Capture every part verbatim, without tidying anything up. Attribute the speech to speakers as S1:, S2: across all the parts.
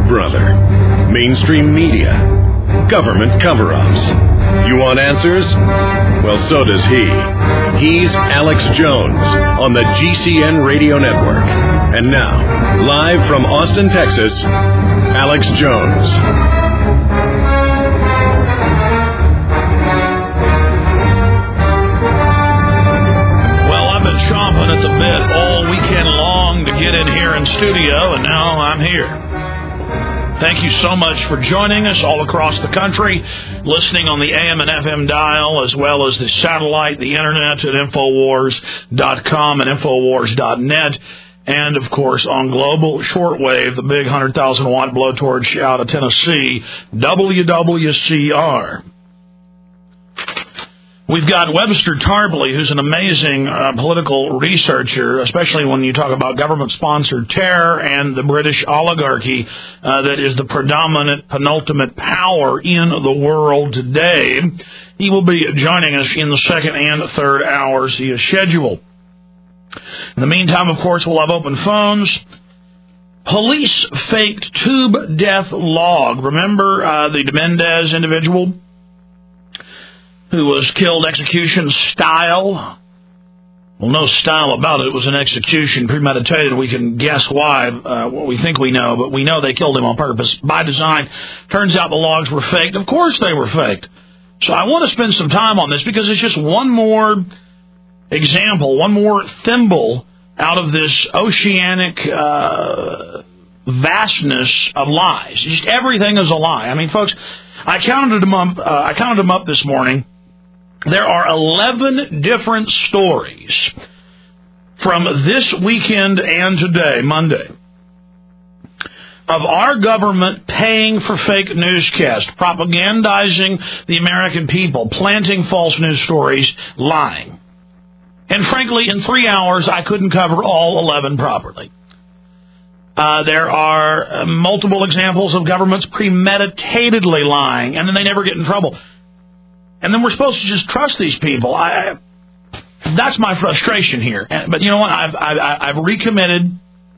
S1: brother. Mainstream media. Government cover-ups. You want answers? Well, so does he. He's Alex Jones on the G C N Radio Network. And now, live from Austin, Texas, Alex Jones.
S2: Well, I've been chomping at the bit all weekend long to get in here in studio, and now I'm here. Thank you so much for joining us all across the country, listening on the A M and F M dial, as well as the satellite, the internet at Infowars dot com and Infowars dot net, and, of course, on global shortwave, the big one hundred thousand watt blowtorch out of Tennessee, W W C R. We've got Webster Tarpley, who's an amazing uh, political researcher, especially when you talk about government-sponsored terror and the British oligarchy uh, that is the predominant, penultimate power in the world today. He will be joining us in the second and third hours he is scheduled. In the meantime, of course, we'll have open phones. Police faked tube death log. Remember uh, the Mendez individual who was killed execution style? Well, no style about it. It was an execution, premeditated. We can guess why, uh, what we think we know, but we know they killed him on purpose, by design. Turns out the logs were faked. Of course they were faked. So I want to spend some time on this because it's just one more example, one more thimble out of this oceanic uh, vastness of lies. Just everything is a lie. I mean, folks, I counted them up, uh, I counted them up this morning. There are eleven different stories from this weekend and today, Monday, of our government paying for fake newscasts, propagandizing the American people, planting false news stories, lying. And frankly, in three hours, I couldn't cover all eleven properly. Uh, there are uh, multiple examples of governments premeditatedly lying, and then they never get in trouble. And then we're supposed to just trust these people. I, I, that's my frustration here. But you know what? I've, I've, I've recommitted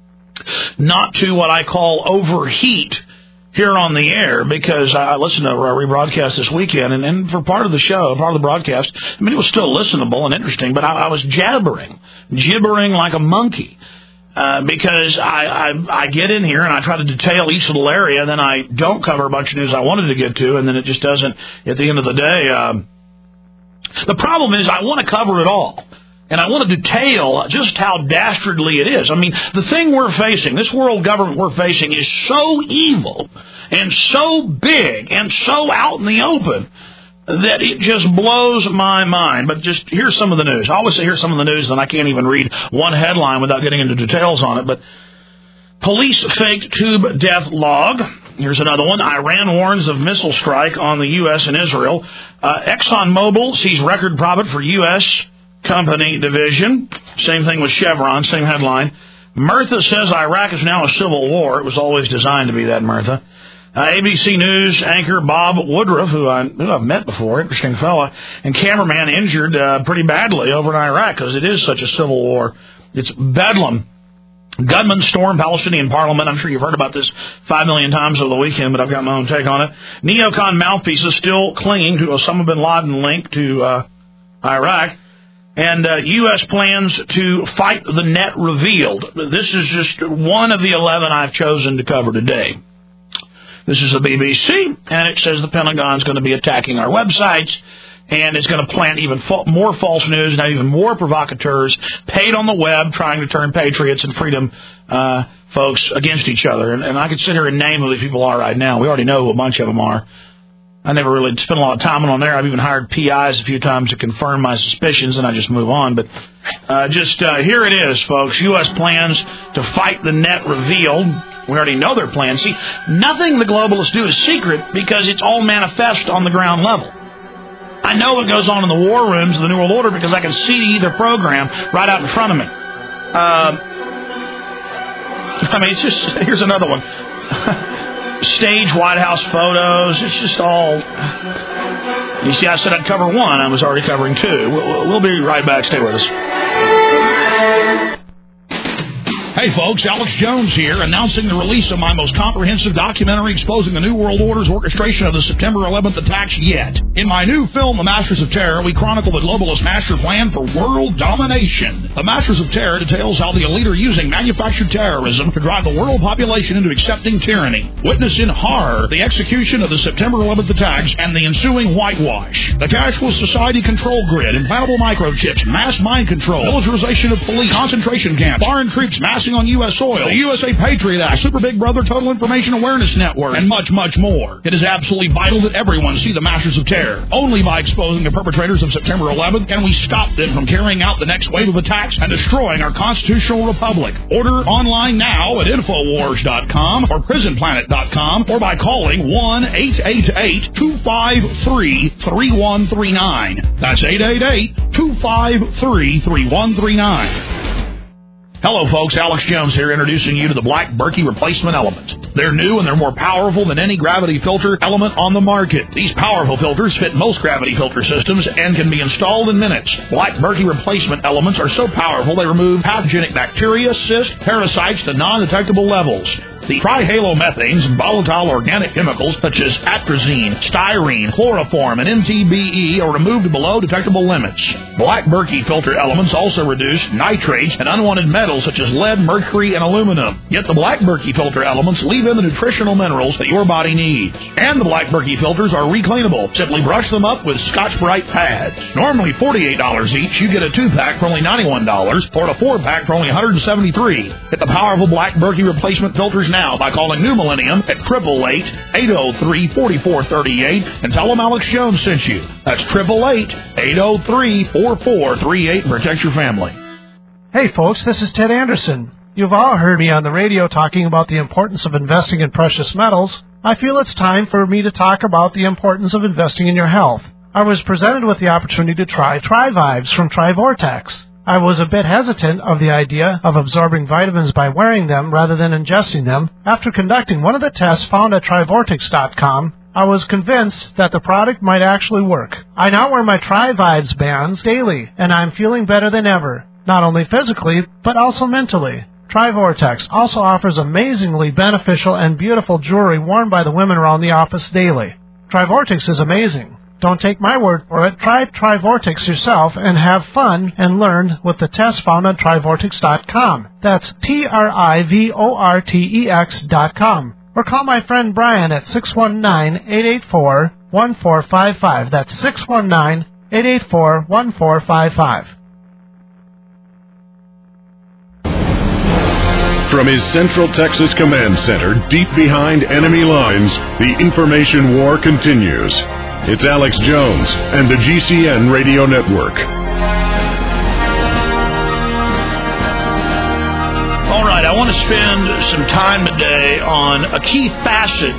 S2: not to what I call overheat here on the air, because I listened to a rebroadcast this weekend, and, and for part of the show, part of the broadcast, I mean, it was still listenable and interesting, but I, I was jabbering, gibbering like a monkey. Uh, because I, I I get in here and I try to detail each little area, and then I don't cover a bunch of news I wanted to get to, and then it just doesn't, at the end of the day. Um, the problem is I want to cover it all, and I want to detail just how dastardly it is. I mean, the thing we're facing, this world government we're facing, is so evil and so big and so out in the open that it just blows my mind. But just here's some of the news. I always say here's some of the news, and I can't even read one headline without getting into details on it. But police faked tube death log. Here's another one. Iran warns of missile strike on the U S and Israel. Uh, ExxonMobil sees record profit for U S company division. Same thing with Chevron, same headline. Murtha says Iraq is now a civil war. It was always designed to be that, Murtha. Uh, A B C News anchor Bob Woodruff, who, I, who I've met before, interesting fella, and cameraman injured uh, pretty badly over in Iraq because it is such a civil war. It's bedlam. Gunmen storm Palestinian parliament. I'm sure you've heard about this five million times over the weekend, but I've got my own take on it. Neocon mouthpieces still clinging to Osama bin Laden link to uh, Iraq. And uh, U S plans to fight the net revealed. This is just one of the eleven I've chosen to cover today. This is the B B C, and it says the Pentagon's going to be attacking our websites, and it's going to plant even fa- more false news, and even more provocateurs paid on the web trying to turn patriots and freedom uh, folks against each other. And, and I could sit here and name who these people are right now. We already know who a bunch of them are. I never really spent a lot of time on there. I've even hired P Is a few times to confirm my suspicions, and I just move on. But uh, just uh, here it is, folks. U S plans to fight the net revealed. We already know their plans. See, nothing the globalists do is secret because it's all manifest on the ground level. I know what goes on in the war rooms of the New World Order because I can see either program right out in front of me. Uh, I mean, it's just, here's another one. Stage White House photos. It's just all... You see, I said I'd cover one. I was already covering two. We'll, we'll be right back. Stay with us. Hey folks, Alex Jones here, announcing the release of my most comprehensive documentary exposing the New World Order's orchestration of the September eleventh attacks yet. In my new film, The Masters of Terror, we chronicle the globalist master plan for world domination. The Masters of Terror details how the elite are using manufactured terrorism to drive the world population into accepting tyranny. Witness in horror the execution of the September eleventh attacks and the ensuing whitewash. The cashless society control grid, implantable microchips, mass mind control, militarization of police, concentration camps, foreign troops massing on U S soil, the U S A Patriot Act, Super Big Brother Total Information Awareness Network, and much, much more. It is absolutely vital that everyone see the Masters of Terror. Only by exposing the perpetrators of September eleventh can we stop them from carrying out the next wave of attacks and destroying our constitutional republic. Order online now at Infowars dot com or Prison Planet dot com or by calling one eight eight eight, two five three, three one three nine. That's eight eight eight, two five three, three one three nine. Hello, folks. Alex Jones here, introducing you to the Black Berkey replacement element. They're new and they're more powerful than any gravity filter element on the market. These powerful filters fit most gravity filter systems and can be installed in minutes. Black Berkey replacement elements are so powerful they remove pathogenic bacteria, cysts, parasites to non-detectable levels. The trihalomethanes and volatile organic chemicals such as atrazine, styrene, chloroform, and M T B E are removed below detectable limits. Black Berkey filter elements also reduce nitrates and unwanted metals such as lead, mercury, and aluminum. Yet the Black Berkey filter elements leave in the nutritional minerals that your body needs. And the Black Berkey filters are recleanable. Simply brush them up with Scotch-Brite pads. Normally forty-eight dollars each, you get a two-pack for only ninety-one dollars or a four-pack for only one hundred seventy-three dollars. Get the powerful Black Berkey replacement filters now by calling New Millennium at eight eight eight, eight oh three, four four three eight and tell them Alex Jones sent you. That's eight eight eight, eight oh three, four four three eight and protect your family.
S3: Hey folks, this is Ted Anderson. You've all heard me on the radio talking about the importance of investing in precious metals. I feel it's time for me to talk about the importance of investing in your health. I was presented with the opportunity to try TriVives from TriVortex. I was a bit hesitant of the idea of absorbing vitamins by wearing them rather than ingesting them. After conducting one of the tests found at Tri Vortex dot com, I was convinced that the product might actually work. I now wear my TriVives bands daily, and I'm feeling better than ever, not only physically, but also mentally. TriVortex also offers amazingly beneficial and beautiful jewelry worn by the women around the office daily. TriVortex is amazing. Don't take my word for it. Try TriVortex yourself and have fun and learn with the test found on Tri Vortex dot com. That's T R I V O R T E X dot com. Or call my friend Brian at six one nine, eight eight four, one four five five. That's six one nine, eight eight four, one four five five.
S1: From his Central Texas Command Center, deep behind enemy lines, the information war continues. It's Alex Jones and the G C N Radio Network.
S2: All right, I want to spend some time today on a key facet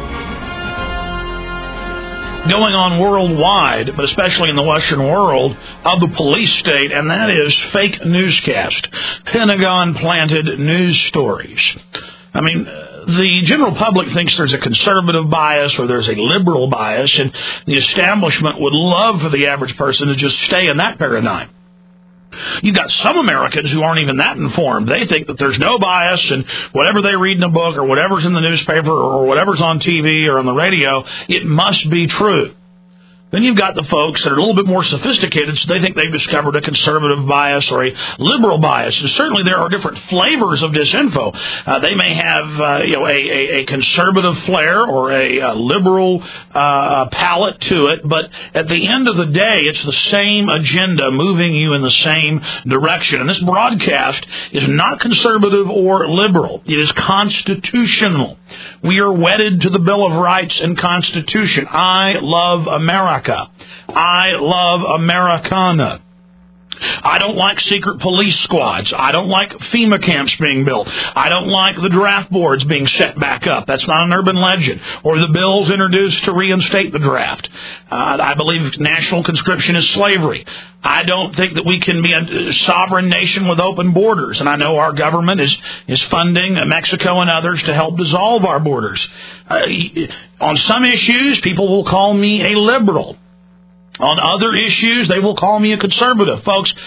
S2: going on worldwide, but especially in the Western world, of the police state, and that is fake newscast, Pentagon-planted news stories. I mean, the general public thinks there's a conservative bias or there's a liberal bias, and the establishment would love for the average person to just stay in that paradigm. You've got some Americans who aren't even that informed. They think that there's no bias, and whatever they read in a book or whatever's in the newspaper or whatever's on T V or on the radio, it must be true. Then you've got the folks that are a little bit more sophisticated, so they think they've discovered a conservative bias or a liberal bias. And certainly there are different flavors of disinfo. Uh, they may have uh, you know, a, a, a conservative flair or a, a liberal uh, palate to it, but at the end of the day, it's the same agenda moving you in the same direction. And this broadcast is not conservative or liberal. It is constitutional. We are wedded to the Bill of Rights and Constitution. I love America. I love Americana. I don't like secret police squads. I don't like FEMA camps being built. I don't like the draft boards being set back up. That's not an urban legend. Or the bills introduced to reinstate the draft. Uh, I believe national conscription is slavery. I don't think that we can be a sovereign nation with open borders. And I know our government is, is funding Mexico and others to help dissolve our borders. Uh, on some issues, people will call me a liberal. On other issues, they will call me a conservative. Folks,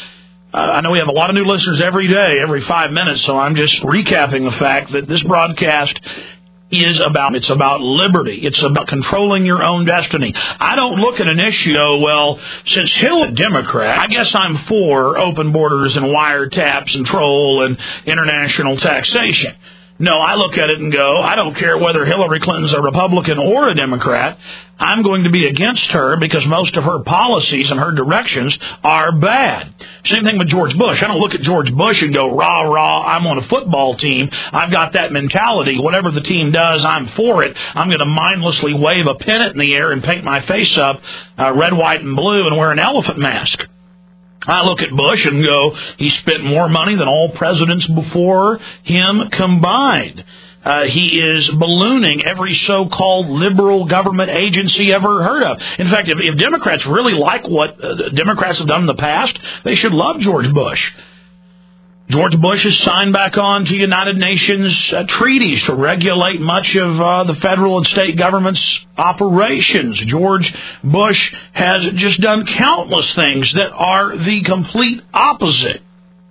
S2: Uh, I know we have a lot of new listeners every day, every five minutes, so I'm just recapping the fact that this broadcast is about, it's about liberty. It's about controlling your own destiny. I don't look at an issue, oh, well, since Hillary's a Democrat, I guess I'm for open borders and wiretaps and troll and international taxation. No, I look at it and go, I don't care whether Hillary Clinton's a Republican or a Democrat. I'm going to be against her because most of her policies and her directions are bad. Same thing with George Bush. I don't look at George Bush and go, rah, rah, I'm on a football team. I've got that mentality. Whatever the team does, I'm for it. I'm going to mindlessly wave a pennant in the air and paint my face up uh, red, white, and blue and wear an elephant mask. I look at Bush and go, he spent more money than all presidents before him combined. Uh, he is ballooning every so-called liberal government agency ever heard of. In fact, if, if Democrats really like what uh, Democrats have done in the past, they should love George Bush. George Bush has signed back on to United Nations uh, treaties to regulate much of uh, the federal and state government's operations. George Bush has just done countless things that are the complete opposite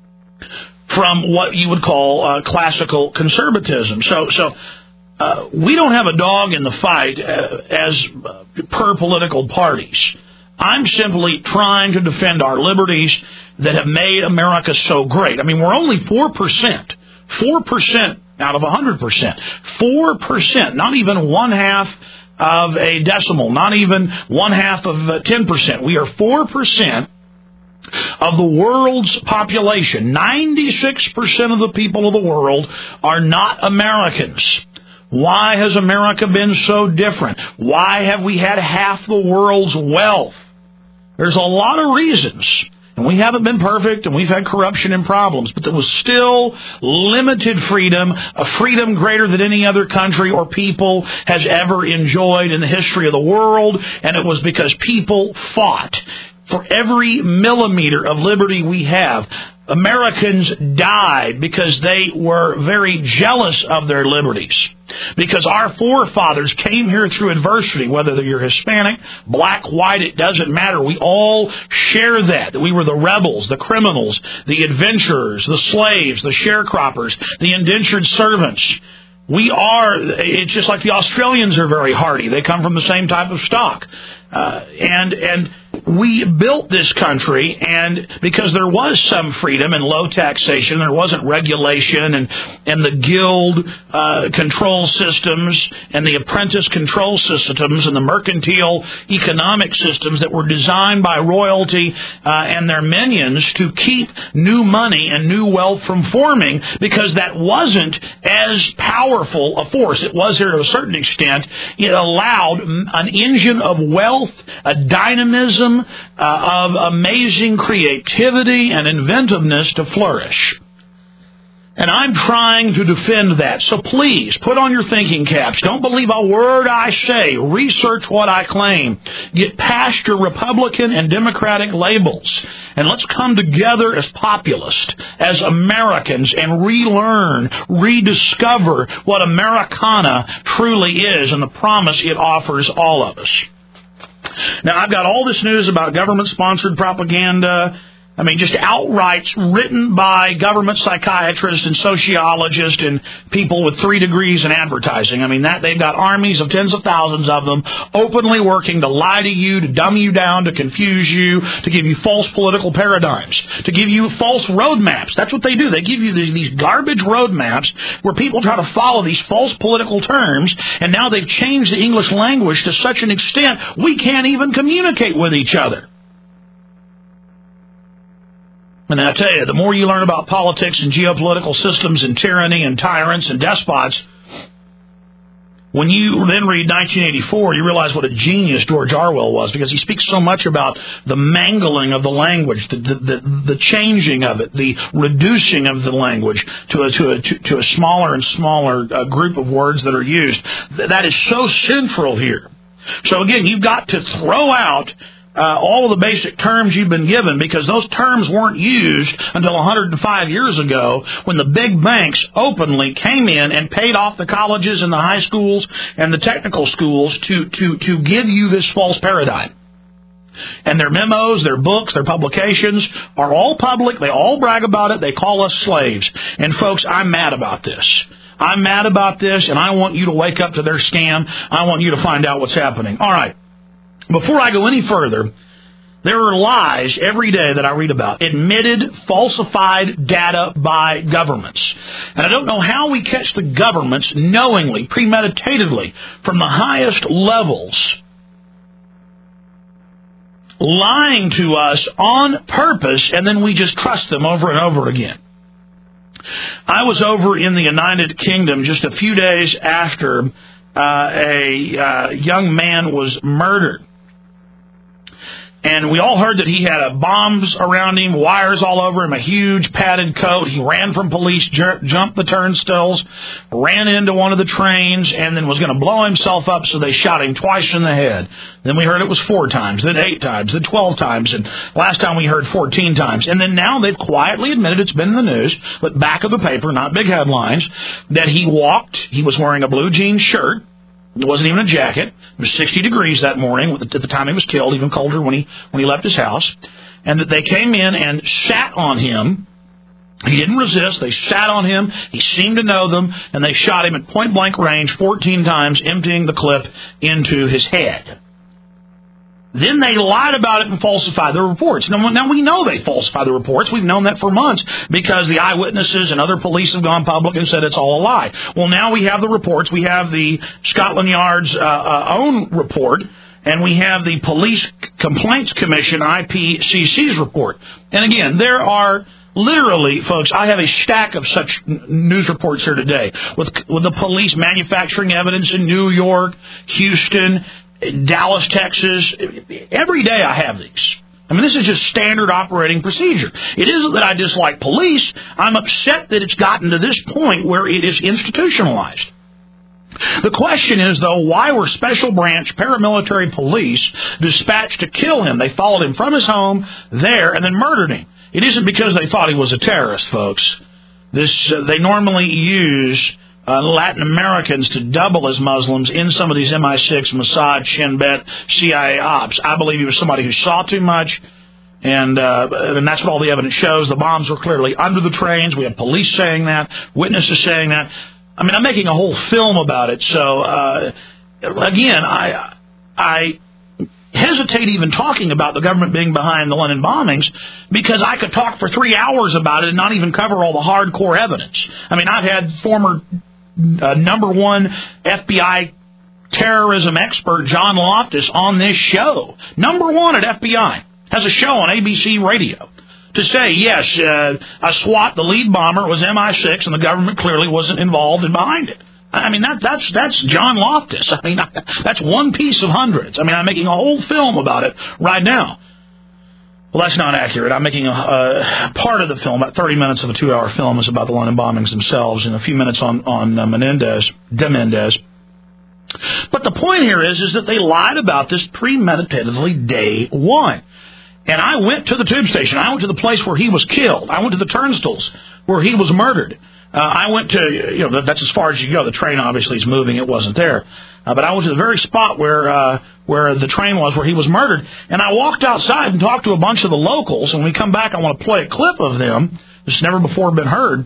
S2: from what you would call uh, classical conservatism. So, so uh, we don't have a dog in the fight uh, as uh, per political parties. I'm simply trying to defend our liberties that have made America so great. I mean, we're only four percent. four percent out of one hundred percent. four percent, not even one half of a decimal, not even one half of uh, ten percent. We are four percent of the world's population. ninety-six percent of the people of the world are not Americans. Why has America been so different? Why have we had half the world's wealth? There's a lot of reasons. And we haven't been perfect, and we've had corruption and problems, but there was still limited freedom, a freedom greater than any other country or people has ever enjoyed in the history of the world, and it was because people fought. For every millimeter of liberty we have, Americans died because they were very jealous of their liberties. Because our forefathers came here through adversity, whether you're Hispanic, black, white, it doesn't matter. We all share that. We were the rebels, the criminals, the adventurers, the slaves, the sharecroppers, the indentured servants. We are, it's just like the Australians are very hardy. They come from the same type of stock. Uh, and, and we built this country, and because there was some freedom and low taxation, there wasn't regulation and, and the guild uh, control systems and the apprentice control systems and the mercantile economic systems that were designed by royalty uh, and their minions to keep new money and new wealth from forming, because that wasn't as powerful a force. It was here to a certain extent. It allowed an engine of wealth, a dynamism uh, of amazing creativity and inventiveness to flourish. And I'm trying to defend that. So please, put on your thinking caps. Don't believe a word I say. Research what I claim. Get past your Republican and Democratic labels. And let's come together as populists, as Americans, and relearn, rediscover what Americana truly is and the promise it offers all of us. Now, I've got all this news about government-sponsored propaganda. I mean, just outright written by government psychiatrists and sociologists and people with three degrees in advertising. I mean, that they've got armies of tens of thousands of them openly working to lie to you, to dumb you down, to confuse you, to give you false political paradigms, to give you false roadmaps. That's what they do. They give you these, these garbage roadmaps where people try to follow these false political terms, and now they've changed the English language to such an extent we can't even communicate with each other. And I tell you, the more you learn about politics and geopolitical systems and tyranny and tyrants and despots, when you then read nineteen eighty-four, you realize what a genius George Orwell was, because he speaks so much about the mangling of the language, the the, the, the changing of it, the reducing of the language to a, to a, to, to a smaller and smaller uh, group of words that are used. That is so central here. So again, you've got to throw out Uh, all of the basic terms you've been given, because those terms weren't used until one hundred five years ago, when the big banks openly came in and paid off the colleges and the high schools and the technical schools to, to, to give you this false paradigm. And their memos, their books, their publications are all public. They all brag about it. They call us slaves. And, folks, I'm mad about this. I'm mad about this, and I want you to wake up to their scam. I want you to find out what's happening. All right. Before I go any further, there are lies every day that I read about, admitted, falsified data by governments. And I don't know how we catch the governments knowingly, premeditatedly, from the highest levels, lying to us on purpose, and then we just trust them over and over again. I was over in the United Kingdom just a few days after uh, a uh, young man was murdered. And we all heard that he had bombs around him, wires all over him, a huge padded coat. He ran from police, jer- jumped the turnstiles, ran into one of the trains, and then was going to blow himself up, so they shot him twice in the head. Then we heard it was four times, then eight times, then twelve times, and last time we heard fourteen times. And then now they've quietly admitted, it's been in the news, but back of the paper, not big headlines, that he walked, he was wearing a blue jean shirt. It wasn't even a jacket. It was sixty degrees that morning at the time he was killed, even colder when he when he left his house. And that they came in and sat on him. He didn't resist. They sat on him. He seemed to know them. And they shot him at point-blank range fourteen times, emptying the clip into his head. Then they lied about it and falsified the reports. Now, now, we know they falsified the reports. We've known that for months because the eyewitnesses and other police have gone public and said it's all a lie. Well, now we have the reports. We have the Scotland Yard's uh, uh, own report, and we have the Police Complaints Commission, I P C C's report. And again, there are literally, folks, I have a stack of such news reports here today with, with the police manufacturing evidence in New York, Houston, Dallas, Texas. Every day I have these. I mean, this is just standard operating procedure. It isn't that I dislike police. I'm upset that it's gotten to this point where it is institutionalized. The question is, though, why were special branch paramilitary police dispatched to kill him? They followed him from his home there and then murdered him. It isn't because they thought he was a terrorist, folks. This uh, they normally use Uh, Latin Americans to double as Muslims in some of these M I six, Mossad, Shin Bet, C I A ops. I believe he was somebody who saw too much, and uh, and that's what all the evidence shows. The bombs were clearly under the trains. We have police saying that, witnesses saying that. I mean, I'm making a whole film about it. So, uh, again, I I hesitate even talking about the government being behind the London bombings because I could talk for three hours about it and not even cover all the hardcore evidence. I mean, I've had former Uh, number one F B I terrorism expert John Loftus on this show. Number one at F B I. Has a show on A B C radio. To say, yes, uh, a SWAT, the lead bomber, was M I six and the government clearly wasn't involved and behind it. I mean, that, that's that's John Loftus. I mean, that's one piece of hundreds. I mean, I'm making a whole film about it right now. Well, that's not accurate. I'm making a uh, part of the film, about thirty minutes of a two-hour film, is about the London bombings themselves, and a few minutes on on uh, Menendez, de Menendez. But the point here is, is that they lied about this premeditatedly day one. And I went to the tube station. I went to the place where he was killed. I went to the turnstiles where he was murdered. Uh, I went to, you know, that's as far as you go. The train obviously is moving. It wasn't there. Uh, but I went to the very spot where uh, where the train was, where he was murdered. And I walked outside and talked to a bunch of the locals. And when we come back, I want to play a clip of them. It's never before been heard.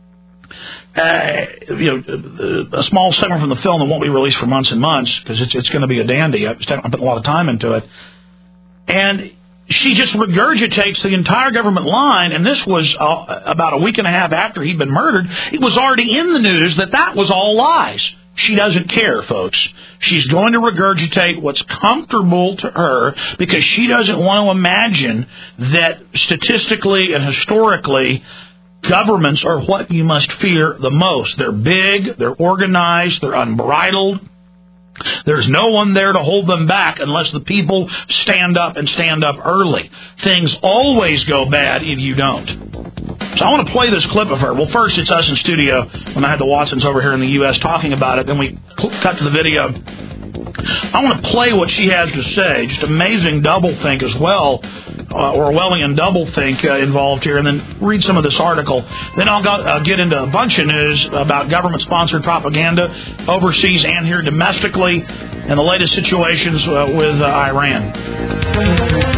S2: Uh, you know, a small segment from the film that won't be released for months and months because it's, it's going to be a dandy. I put a lot of time into it. And she just regurgitates the entire government line, and this was uh, about a week and a half after he'd been murdered. It was already in the news that that was all lies. She doesn't care, folks. She's going to regurgitate what's comfortable to her because she doesn't want to imagine that statistically and historically, governments are what you must fear the most. They're big, they're organized, they're unbridled. There's no one there to hold them back unless the people stand up and stand up early. Things always go bad if you don't. So I want to play this clip of her. Well, first it's us in studio when I had the Watsons over here in the U S talking about it. Then we cut to the video. I want to play what she has to say. Just amazing doublethink as well, uh, Orwellian doublethink uh, involved here, and then read some of this article. Then I'll go, uh, get into a bunch of news about government-sponsored propaganda overseas and here domestically, and the latest situations uh, with uh, Iran.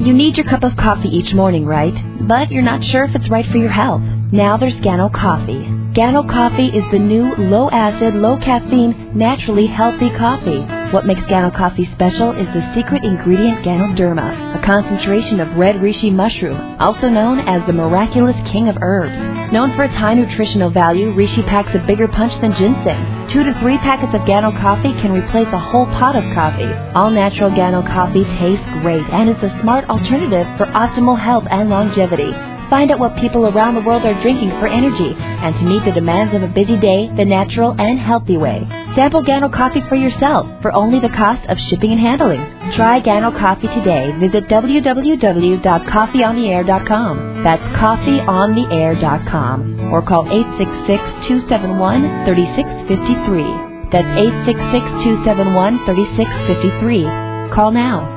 S4: You need your cup of coffee each morning, right? But you're not sure if it's right for your health. Now there's Gano Coffee. Gano Coffee is the new low-acid, low-caffeine, naturally healthy coffee. What makes Gano Coffee special is the secret ingredient Ganoderma, a concentration of red reishi mushroom, also known as the miraculous king of herbs. Known for its high nutritional value, reishi packs a bigger punch than ginseng. Two to three packets of Gano Coffee can replace a whole pot of coffee. All-natural Gano Coffee tastes great and is a smart alternative for optimal health and longevity. Find out what people around the world are drinking for energy and to meet the demands of a busy day the natural and healthy way. Sample Gano Coffee for yourself for only the cost of shipping and handling. Try Gano Coffee today. Visit w w w dot coffee on the air dot com. That's coffee on the air dot com. Or call eight six six, two seven one, three six five three. That's eight six six, two seven one, three six five three. Call now.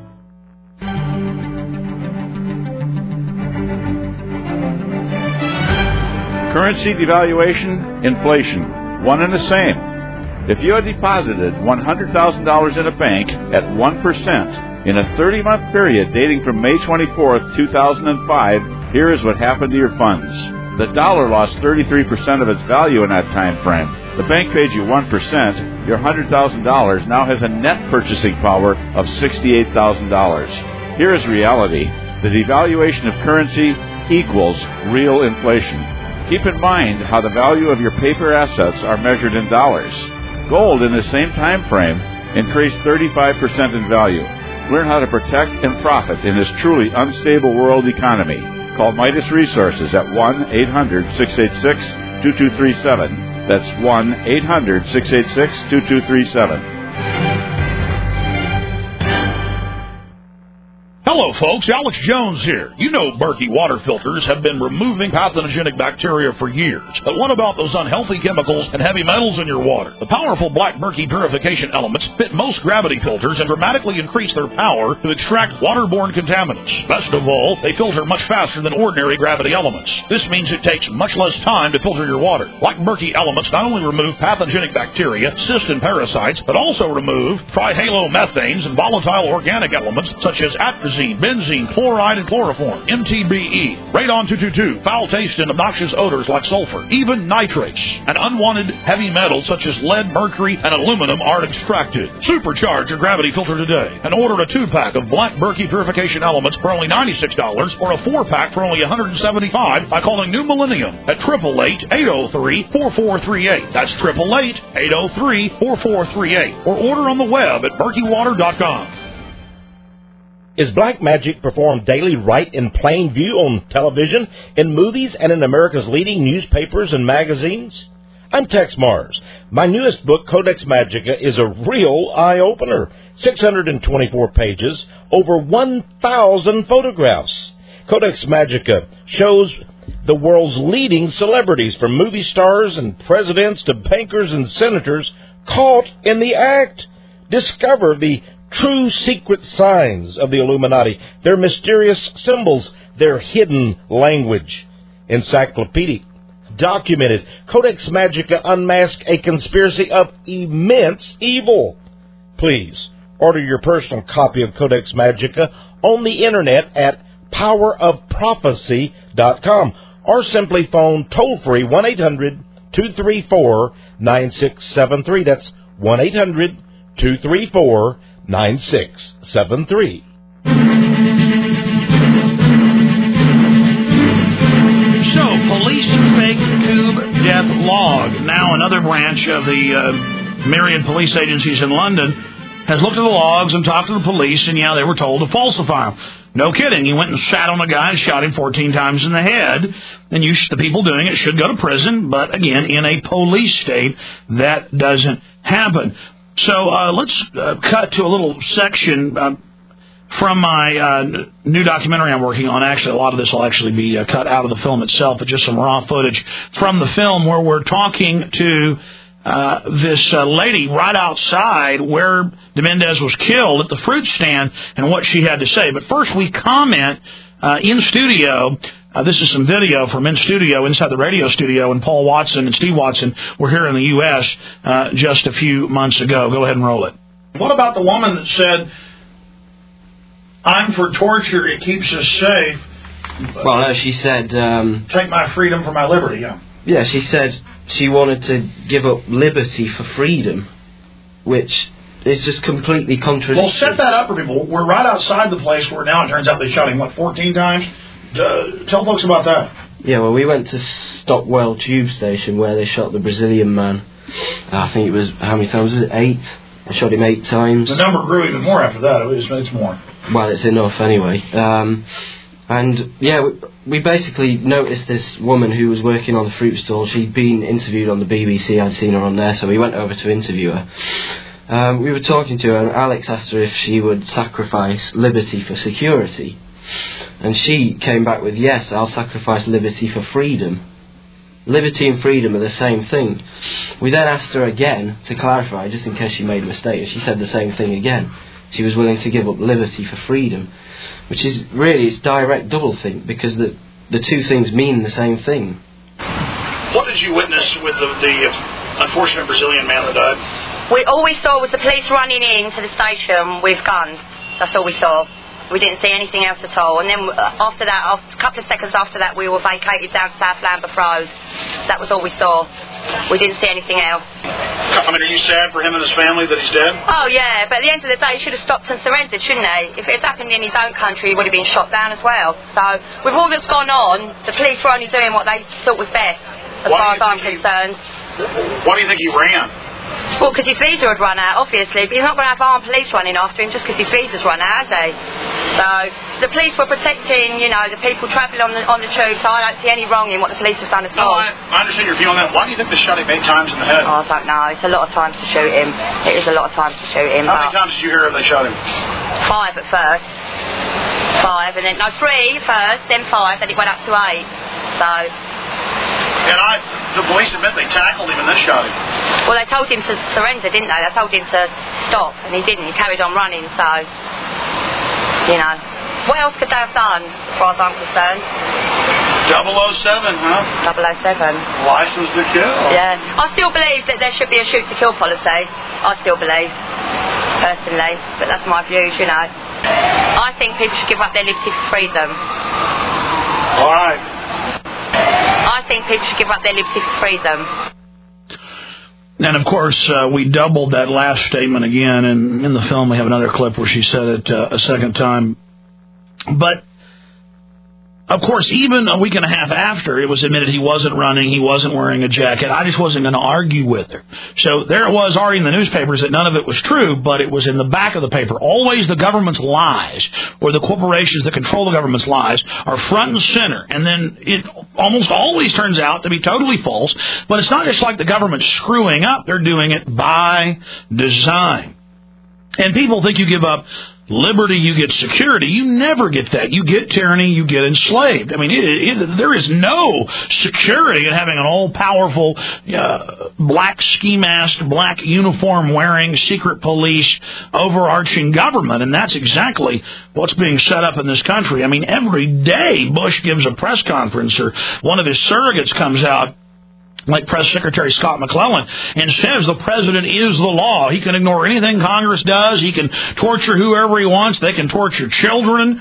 S5: Currency devaluation, inflation, one and the same. If you had deposited one hundred thousand dollars in a bank at one percent in a thirty-month period dating from May twenty-fourth, two thousand five, here is what happened to your funds. The dollar lost thirty-three percent of its value in that time frame. The bank paid you one percent. Your one hundred thousand dollars now has a net purchasing power of sixty-eight thousand dollars. Here is reality. The devaluation of currency equals real inflation. Keep in mind how the value of your paper assets are measured in dollars. Gold in the same time frame increased thirty-five percent in value. Learn how to protect and profit in this truly unstable world economy. Call Midas Resources at one eight hundred, six eight six, two two three seven. That's one eight hundred, six eight six, two two three seven.
S2: Hello, folks. Alex Jones here. You know Berkey water filters have been removing pathogenic bacteria for years. But what about those unhealthy chemicals and heavy metals in your water? The powerful Black Berkey purification elements fit most gravity filters and dramatically increase their power to extract waterborne contaminants. Best of all, they filter much faster than ordinary gravity elements. This means it takes much less time to filter your water. Black Berkey elements not only remove pathogenic bacteria, cysts, and parasites, but also remove trihalomethanes and volatile organic elements such as atrazine, benzene, chloride, and chloroform, M T B E, radon two twenty-two, foul taste and obnoxious odors like sulfur, even nitrates, and unwanted heavy metals such as lead, mercury, and aluminum are extracted. Supercharge your gravity filter today and order a two-pack of Black Berkey purification elements for only ninety-six dollars or a four-pack for only one hundred seventy-five dollars by calling New Millennium at eight eight eight, eight oh three, four four three eight. That's eight eight eight, eight oh three, four four three eight. Or order on the web at berkey water dot com.
S6: Is black magic performed daily right in plain view on television, in movies, and in America's leading newspapers and magazines? I'm Tex Mars. My newest book, Codex Magica, is a real eye-opener. six hundred twenty-four pages, over one thousand photographs. Codex Magica shows the world's leading celebrities, from movie stars and presidents to bankers and senators, caught in the act. Discover the true secret signs of the Illuminati, their mysterious symbols, their hidden language. Encyclopedic, documented, Codex Magica unmasks a conspiracy of immense evil. Please order your personal copy of Codex Magica on the internet at power of prophecy dot com or simply phone toll-free one eight hundred, two three four, nine six seven three. That's one eight hundred, two three four, nine six seven three.
S2: So, police fake tube death log. Now another branch of the uh, myriad police agencies in London has looked at the logs and talked to the police, and yeah, they were told to falsify them. No kidding. He went and sat on a guy and shot him fourteen times in the head, and you, the people doing it should go to prison, but again, in a police state, that doesn't happen. So uh, let's uh, cut to a little section uh, from my uh, new documentary I'm working on. Actually, a lot of this will actually be uh, cut out of the film itself, but just some raw footage from the film where we're talking to uh, this uh, lady right outside where de Mendez was killed at the fruit stand and what she had to say. But first we comment uh, in studio. Uh, this is some video from in studio, inside the radio studio, and Paul Watson and Steve Watson were here in the U S uh, just a few months ago. Go ahead and roll it. What about the woman that said, I'm for torture. It keeps us safe.
S7: Well, no, she said... Um,
S2: take my freedom for my liberty, yeah.
S7: Yeah, she said she wanted to give up liberty for freedom, which is just completely contradictory.
S2: Well, set that up for people. We're right outside the place where now it turns out they shot him, what, fourteen times? Uh, tell folks about that.
S7: Yeah, well, we went to Stockwell Tube Station where they shot the Brazilian man. Uh, I think it was, how many times was it? Eight? They shot him eight times.
S2: The number grew even more after that. It was, it's more.
S7: Well, it's enough anyway. Um, and, yeah, we, we basically noticed this woman who was working on the fruit stall. She'd been interviewed on the B B C. I'd seen her on there, so we went over to interview her. Um, we were talking to her, and Alex asked her if she would sacrifice liberty for security. And she came back with, yes, I'll sacrifice liberty for freedom. Liberty and freedom are the same thing. We then asked her again to clarify, just in case she made a mistake, and she said the same thing again. She was willing to give up liberty for freedom, which is really, it's direct doublethink, because the, the two things mean the same thing.
S2: What did you witness with the, the unfortunate Brazilian man that died?
S8: We, all we saw was the police running into the station with guns. That's all we saw. We didn't see anything else at all. And then uh, after that, after, a couple of seconds after that, we were vacated down South Lambeth Road. That was all we saw. We didn't see anything else.
S2: I mean, are you sad for him and his family that he's dead?
S8: Oh, yeah, but at the end of the day, he should have stopped and surrendered, shouldn't he? If it had happened in his own country, he would have been shot down as well. So, with all that's gone on, the police were only doing what they thought was best, as
S2: Why
S8: far as I'm
S2: he,
S8: concerned.
S2: Why do you think he ran?
S8: Well, because his visa had run out, obviously, but he's not going to have armed police running after him just because his visa's run out, has he? So, the police were protecting, you know, the people travelling on the on the tube, so I don't see any wrong in what the police have done at
S2: no,
S8: all.
S2: I, I understand your view on that. Why do you think they shot him eight times in the head?
S8: Oh, I don't know. It's a lot of times to shoot him. It is a lot of times to shoot him.
S2: How many times did you hear if they shot him?
S8: Five at first. Five, and then, no, three first, then five, then it went up to eight. So...
S2: And I, the police admit they tackled him and then shot him.
S8: Well, they told him to surrender, didn't they? They told him to stop, and he didn't. He carried on running, so, you know. What else could they have done, as far as I'm concerned?
S2: double oh seven, huh?
S8: double oh seven.
S2: License to kill.
S8: Yeah. I still believe that there should be a shoot-to-kill policy. I still believe, personally. But that's my views, you know. I think people should give up their liberty for freedom.
S2: All right.
S8: I think people should give up their liberty for freedom.
S2: And, of course, uh, we doubled that last statement again, and in the film we have another clip where she said it uh, a second time. But, of course, even a week and a half after it was admitted he wasn't running, he wasn't wearing a jacket, I just wasn't going to argue with her. So there it was already in the newspapers that none of it was true, but it was in the back of the paper. Always the government's lies, or the corporations that control the government's lies, are front and center. And then it almost always turns out to be totally false. But it's not just like the government screwing up. They're doing it by design. And people think you give up liberty, you get security. You never get that. You get tyranny, you get enslaved. I mean, it, it, there is no security in having an all-powerful, uh, black ski mask, black uniform-wearing, secret police, overarching government, and that's exactly what's being set up in this country. I mean, every day Bush gives a press conference, or one of his surrogates comes out, like Press Secretary Scott McClellan, and says the president is the law. He can ignore anything Congress does. He can torture whoever he wants. They can torture children.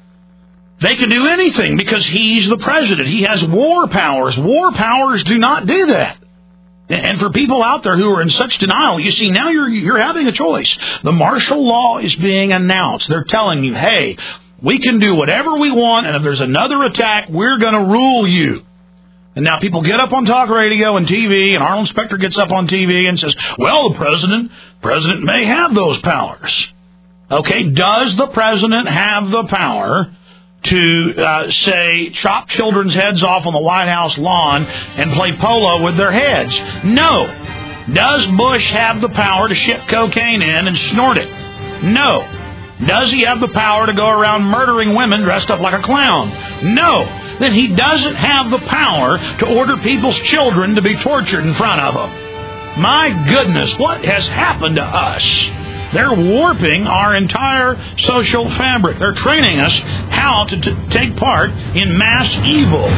S2: They can do anything because he's the president. He has war powers. War powers do not do that. And for people out there who are in such denial, you see, now you're you're having a choice. The martial law is being announced. They're telling you, hey, we can do whatever we want, and if there's another attack, we're going to rule you. And now people get up on talk radio and T V, and Arnold Specter gets up on T V and says, well, the president, president may have those powers. Okay, does the president have the power to, uh, say, chop children's heads off on the White House lawn and play polo with their heads? No. Does Bush have the power to ship cocaine in and snort it? No. Does he have the power to go around murdering women dressed up like a clown? No. Then he doesn't have the power to order people's children to be tortured in front of him. My goodness, what has happened to us? They're warping our entire social fabric. They're training us how to t- take part in mass evil.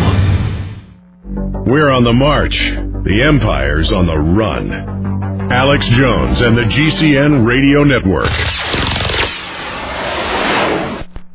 S1: We're on the march. The empire's on the run. Alex Jones and the G C N Radio Network.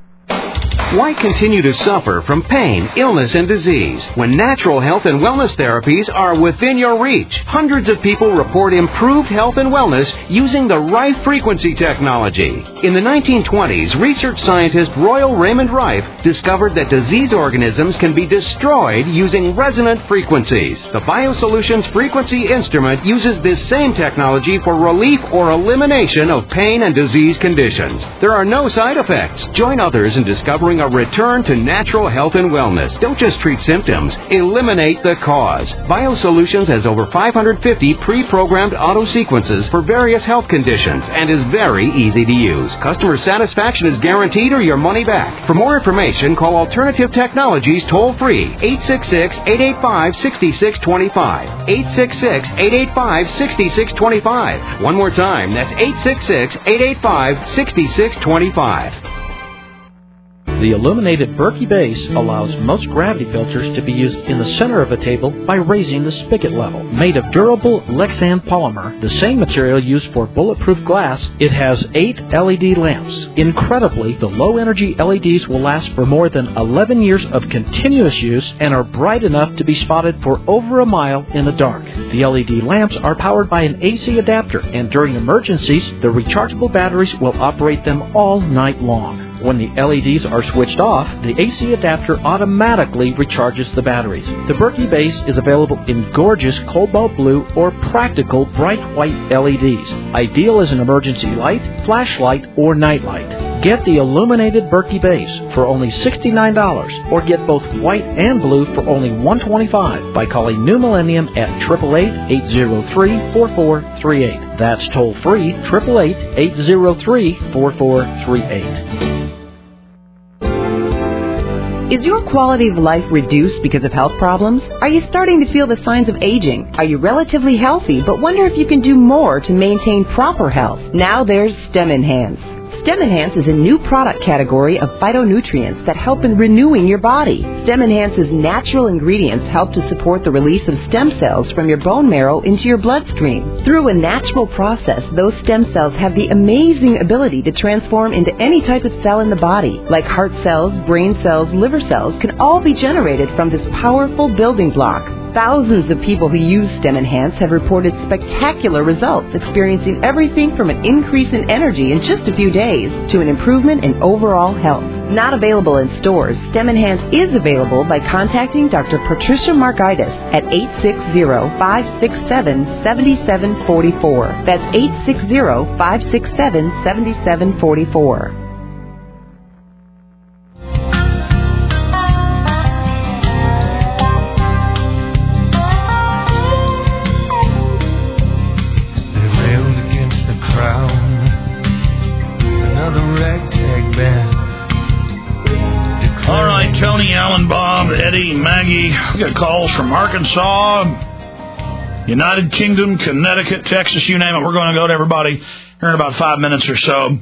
S9: Why continue to suffer from pain, illness, and disease when natural health and wellness therapies are within your reach? Hundreds of people report improved health and wellness using the Rife frequency technology. In the nineteen twenties, research scientist Royal Raymond Rife discovered that disease organisms can be destroyed using resonant frequencies. The BioSolutions frequency instrument uses this same technology for relief or elimination of pain and disease conditions. There are no side effects. Join others in discovering a return to natural health and wellness. Don't just treat symptoms. Eliminate the cause. BioSolutions has over five hundred fifty pre-programmed auto sequences for various health conditions and is very easy to use. Customer satisfaction is guaranteed or your money back. For more information, call Alternative Technologies toll-free, eight six six, eight eight five, six six two five, eight six six, eight eight five, six six two five. One more time, that's eight six six, eight eight five, six six two five.
S10: The illuminated Berkey base allows most gravity filters to be used in the center of a table by raising the spigot level. Made of durable Lexan polymer, the same material used for bulletproof glass, it has eight L E D lamps. Incredibly, the low-energy L E Ds will last for more than eleven years of continuous use and are bright enough to be spotted for over a mile in the dark. The L E D lamps are powered by an A C adapter, and during emergencies, the rechargeable batteries will operate them all night long. When the L E Ds are switched off, the A C adapter automatically recharges the batteries. The Berkey base is available in gorgeous cobalt blue or practical bright white L E Ds, ideal as an emergency light, flashlight, or nightlight. Get the illuminated Berkey base for only sixty-nine dollars, or get both white and blue for only one hundred twenty-five dollars by calling New Millennium at eight eight eight, eight zero three, four four three eight. That's toll free, eight eight eight, eight zero three, four four three eight.
S11: Is your quality of life reduced because of health problems? Are you starting to feel the signs of aging? Are you relatively healthy but wonder if you can do more to maintain proper health? Now there's STEM Enhance. STEM Enhance is a new product category of phytonutrients that help in renewing your body. STEM Enhance's natural ingredients help to support the release of stem cells from your bone marrow into your bloodstream. Through a natural process, those stem cells have the amazing ability to transform into any type of cell in the body, like heart cells, brain cells, liver cells, can all be generated from this powerful building block. Thousands of people who use STEM Enhance have reported spectacular results, experiencing everything from an increase in energy in just a few days to an improvement in overall health. Not available in stores, STEM Enhance is available by contacting Doctor Patricia Markaitis at eight six zero, five six seven, seven seven four four. That's eight six zero, five six seven, seven seven four four.
S2: All right, Tony, Alan, Bob, Eddie, Maggie. We got calls from Arkansas, United Kingdom, Connecticut, Texas, you name it. We're going to go to everybody here in about five minutes or so.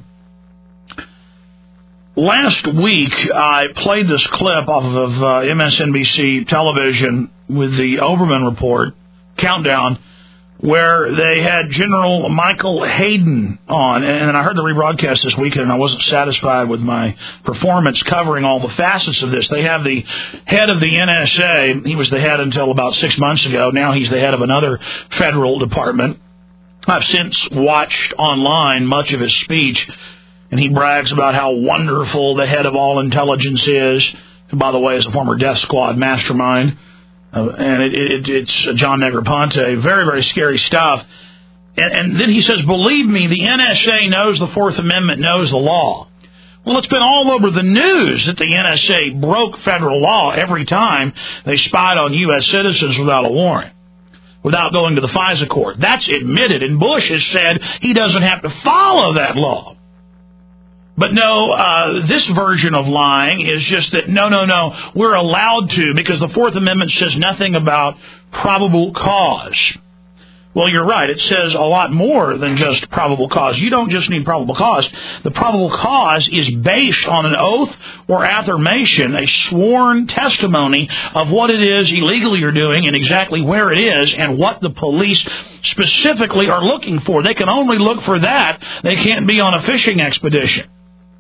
S2: Last week, I played this clip off of uh, M S N B C television with the Oberman Report, Countdown, where they had General Michael Hayden on. And I heard the rebroadcast this weekend, and I wasn't satisfied with my performance covering all the facets of this. They have the head of the N S A. He was the head until about six months ago. Now he's the head of another federal department. I've since watched online much of his speech, and he brags about how wonderful the head of all intelligence is, who, by the way, is a former Death Squad mastermind. Uh, and it, it, it's John Negroponte. Very, very scary stuff. And, and then he says, believe me, the N S A knows the Fourth Amendment, knows the law. Well, it's been all over the news that the N S A broke federal law every time they spied on U S citizens without a warrant, without going to the FISA court. That's admitted, and Bush has said he doesn't have to follow that law. But no, uh, this version of lying is just that, no, no, no, we're allowed to because the Fourth Amendment says nothing about probable cause. Well, you're right. It says a lot more than just probable cause. You don't just need probable cause. The probable cause is based on an oath or affirmation, a sworn testimony of what it is illegally you're doing and exactly where it is and what the police specifically are looking for. They can only look for that. They can't be on a fishing expedition.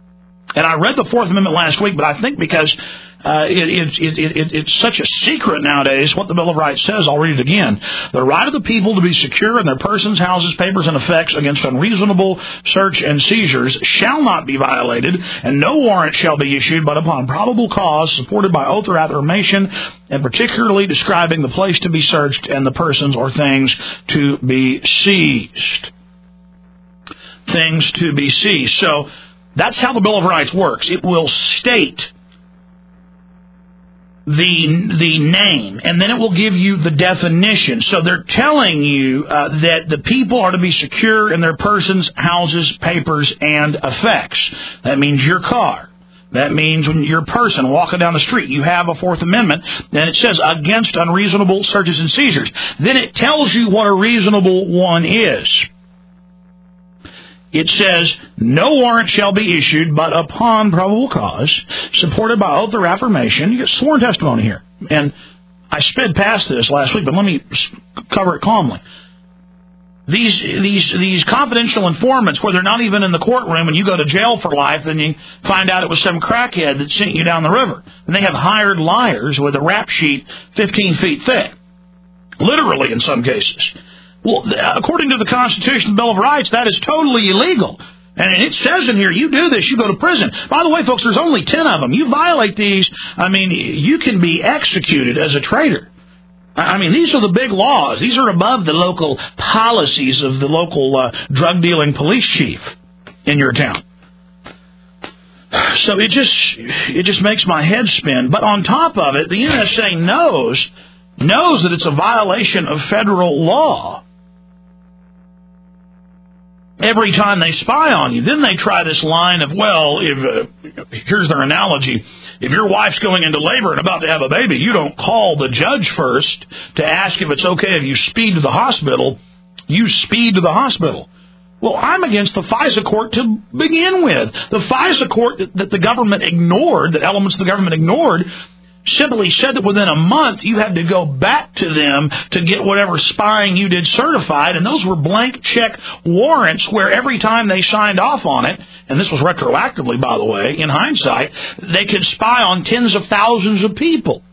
S2: And I read the Fourth Amendment last week, but I think because uh, it, it, it, it, it's such a secret nowadays, what the Bill of Rights says, I'll read it again. The right of the people to be secure in their persons, houses, papers, and effects against unreasonable search and seizures shall not be violated, and no warrant shall be issued but upon probable cause, supported by oath or affirmation, and particularly describing the place to be searched and the persons or things to be seized. Things to be seized. So, that's how the Bill of Rights works. It will state the the name, and then it will give you the definition. So they're telling you uh, that the people are to be secure in their persons, houses, papers, and effects. That means your car. That means when you're a person walking down the street, you have a Fourth Amendment, and it says against unreasonable searches and seizures. Then it tells you what a reasonable one is. It says, no warrant shall be issued but upon probable cause, supported by oath or affirmation. You get sworn testimony here. And I sped past this last week, but let me cover it calmly. These these these confidential informants, where they're not even in the courtroom and you go to jail for life, and you find out it was some crackhead that sent you down the river. And they have hired liars with a rap sheet fifteen feet thick. Literally in some cases. Well, according to the Constitution and Bill of Rights, that is totally illegal. And it says in here, you do this, you go to prison. By the way, folks, there's only ten of them. You violate these, I mean, you can be executed as a traitor. I mean, these are the big laws. These are above the local policies of the local uh, drug-dealing police chief in your town. So it just it just makes my head spin. But on top of it, the N S A knows knows that it's a violation of federal law every time they spy on you. Then they try this line of, well, if uh, here's their analogy. If your wife's going into labor and about to have a baby, you don't call the judge first to ask if it's okay if you speed to the hospital. You speed to the hospital. Well, I'm against the FISA court to begin with. The FISA court that, that the government ignored, that elements of the government ignored, simply said that within a month you had to go back to them to get whatever spying you did certified, and those were blank check warrants where every time they signed off on it, and this was retroactively, by the way, in hindsight, they could spy on tens of thousands of people.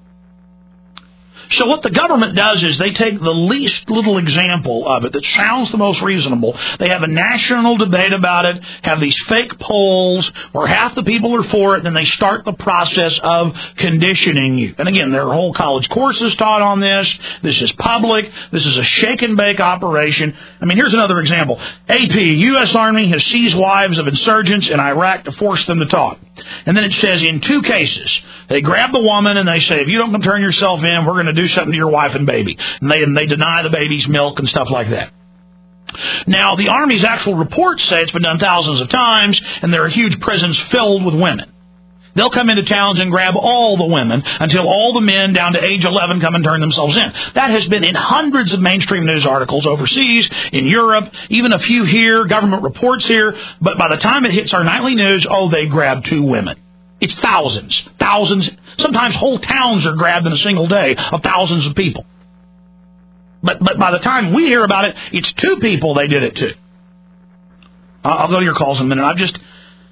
S2: So what the government does is they take the least little example of it that sounds the most reasonable. They have a national debate about it, have these fake polls where half the people are for it, and then they start the process of conditioning you. And again, there are whole college courses taught on this. This is public. This is a shake and bake operation. I mean, here's another example. A P, U S Army has seized wives of insurgents in Iraq to force them to talk. And then it says in two cases, they grab the woman and they say, if you don't come turn yourself in, we're going to do something to your wife and baby. And they, and they deny the baby's milk and stuff like that. Now, the Army's actual reports say it's been done thousands of times, and there are huge prisons filled with women. They'll come into towns and grab all the women until all the men down to age eleven come and turn themselves in. That has been in hundreds of mainstream news articles overseas, in Europe, even a few here, government reports here. But by the time it hits our nightly news, oh, they grabbed two women. It's thousands, thousands. Sometimes whole towns are grabbed in a single day of thousands of people. But but by the time we hear about it, it's two people they did it to. I'll go to your calls in a minute. I've just...